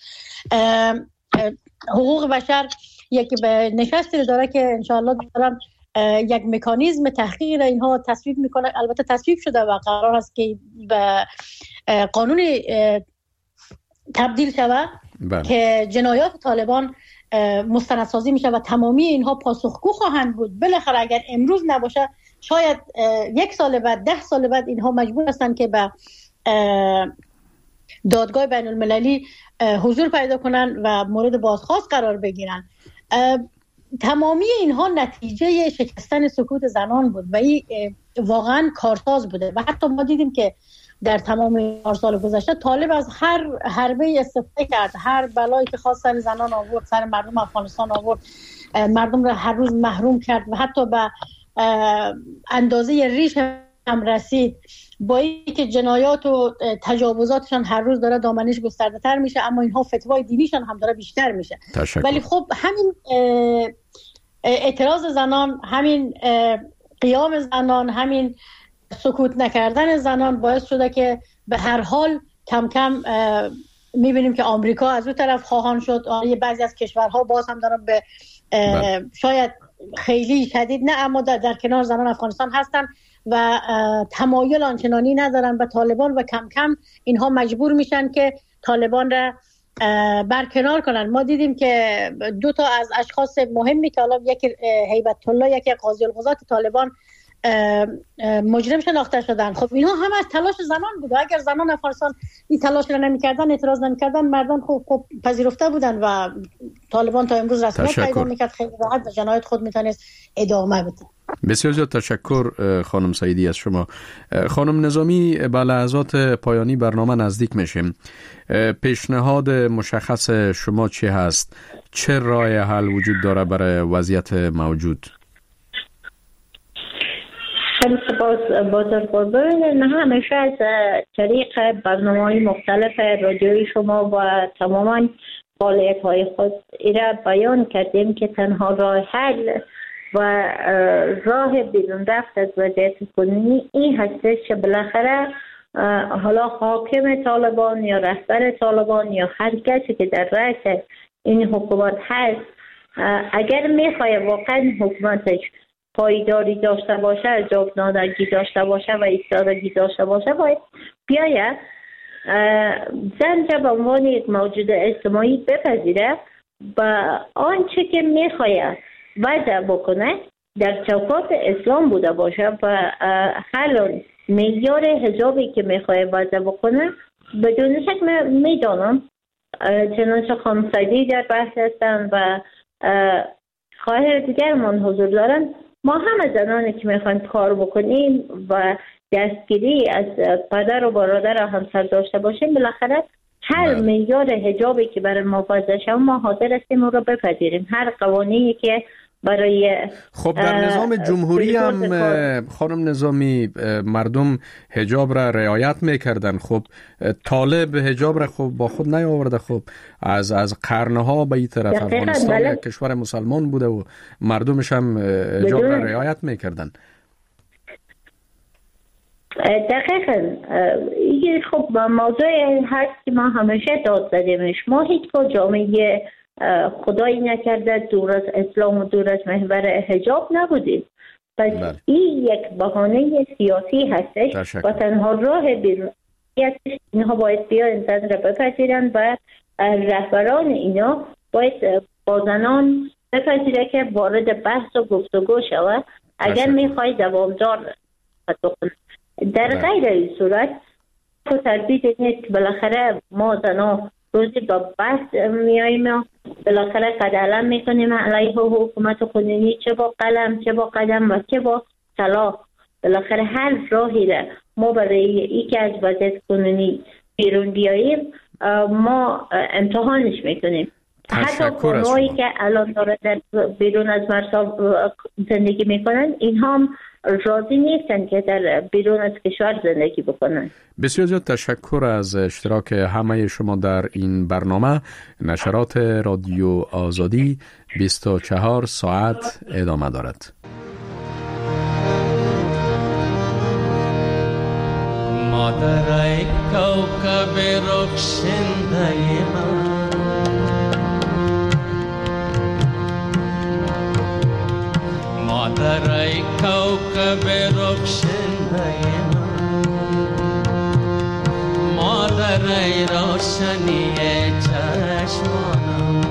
حقوق بشر یک نشستی داره که انشاءالله دارن یک مکانیزم تحقیق اینها تصویب میکنه، البته تصویب شده و قرار است که به قانون تبدیل شود که جنایات طالبان مستندسازی میشه و تمامی اینها پاسخگو خواهند بود. بالاخره اگر امروز نباشه شاید 1 سال بعد 10 سال بعد اینها مجبور هستن که به دادگاه بین المللی حضور پیدا کنن و مورد بازخواست قرار بگیرن. تمامی اینها نتیجه شکستن سکوت زنان بود و این واقعا کارساز بوده و حتی ما دیدیم که در تمام 4 سال گذشته طالب از هر حربه استفاده کرد، هر بلایی که خواست سر زنان آورد، سر مردم افغانستان آورد، مردم را هر روز محروم کرد و حتی به اندازه ریش هم رسید. با اینکه جنایات و تجاوزاتشان هر روز داره دامنش گسترده تر میشه، اما اینها فتوای دینیشان هم داره بیشتر میشه. ولی خب همین اعتراض زنان، همین قیام زنان، همین سکوت نکردن زنان باعث شده که به هر حال کم کم میبینیم که آمریکا از اون طرف خواهان شد. بعضی از کشورها باز هم دارن به شاید خیلی شدید نه اما در کنار زنان افغانستان هستن و تمایل آنچنانی ندارن به طالبان و کم کم اینها مجبور میشن که طالبان را برکنار کنن. ما دیدیم که 2 تا از اشخاص مهمی که حالا یکی هیبت الله، یکی قاضی القضات طالبان مجرم شناخته شدن. خب اینها هم از تلاش زنان بود. اگر زنان افغانستان این تلاش را نمی‌کردن، اعتراض نمی‌کردن، مردان خب پذیرفته بودن و طالبان تا امروز رسمیت پیدا می‌کرد، خیلی راحت و جنایت خود می‌تونست ادامه بده. بسیار زیاد تشکر خانم سعیدی از شما. خانم نظامی، به لحظات پایانی برنامه نزدیک میشیم. پیشنهاد مشخص شما چی هست؟ چه راه حل وجود داره برای وضعیت موجود؟ خیلی سپاس بزرگواران. همیشه از طریق برنامه‌های مختلف رادیویی شما و تماما فعالیت‌های خود ایرا بیان کردیم که تنها راه حل و راه بیرون رفت از وضعیت کنونی این هستش که بالاخره حالا حاکم طالبان یا رهبر طالبان یا هر کسی که در رأس این حکومت هست، اگر میخواه واقعا حکومتش پایداری داشته باشه، جاودانگی داشته باشه و ایستادگی داشته باشه، باید بیاید زن به عنوان یک موجود اجتماعی بپذیره و آنچه که میخواه وضع بکنه در چوکات اسلام بوده باشه و حالا معیار حجابی که میخواه وضع بکنه بدون شک میدانم چنانچه خانم سعیدی در بحث هستن و خواهر دیگرمان حضور دارن. ما هم زنانی که میخوایم کار بکنیم و دستگیری از پدر و برادر و همسر داشته باشیم، بالاخره هر معیار حجابی که برای ما وضع شد ما حاضر هستیم اون رو بپذیریم. هر قوانینی که برای خب در نظام جمهوری هم خانم نظامی مردم حجاب را رعایت میکردن. خب طالب حجاب را خب با خود نیاورده، خب از قرنها به این طرف افغانستان یک کشور مسلمان بوده و مردمش هم حجاب را رعایت میکردن. دقیقاً این خب موضوع هست که ما همیشه داد زدیمش. ما هیچ جامعه خدایی نکرده دور از اسلام و دور از محور حجاب نبودیم. پس این یک بهانه سیاسی هستش و تنها راه بیرون اینها باید بیان زن را بپذیرن و رهبران اینا باید با زنان بپذیره که وارد بحث و گفتگو شود اگر میخوای دوامدار بکنه. در غیر این صورت تو تردید نیست. بالاخره ما زنان روزی با بحث میاییم و بالاخره قدم میکنیم علیه حکومت کنونی، چه با قلم چه با قدم و چه با سلاح. بالاخره هر راهی را ما برای ای که از وضعیت کنونی بیرون بیاییم ما امتحانش میکنیم. حتی قومایی که الان داره در بیرون از مرزها زندگی میکنن اینها هم راضی نیستن که در بیرون از کشور زندگی بکنن. بسیار زیاد تشکر از اشتراک همه شما در این برنامه. نشرات رادیو آزادی 24 ساعت ادامه دارد. مادرای کوكب رخشنده من، مادرای کوكب رخشنده من، مادرای روشنی چشمانم،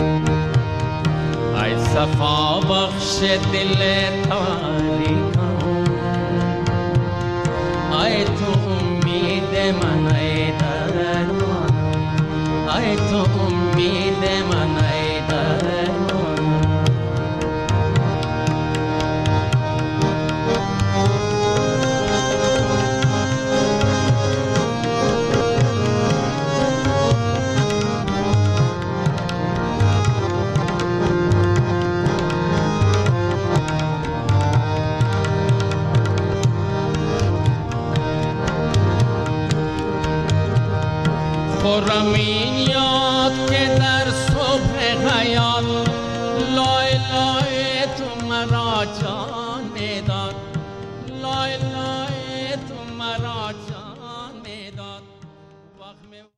ای صفا بخش دل تاریکم، خورم این یاد که در صبح حیات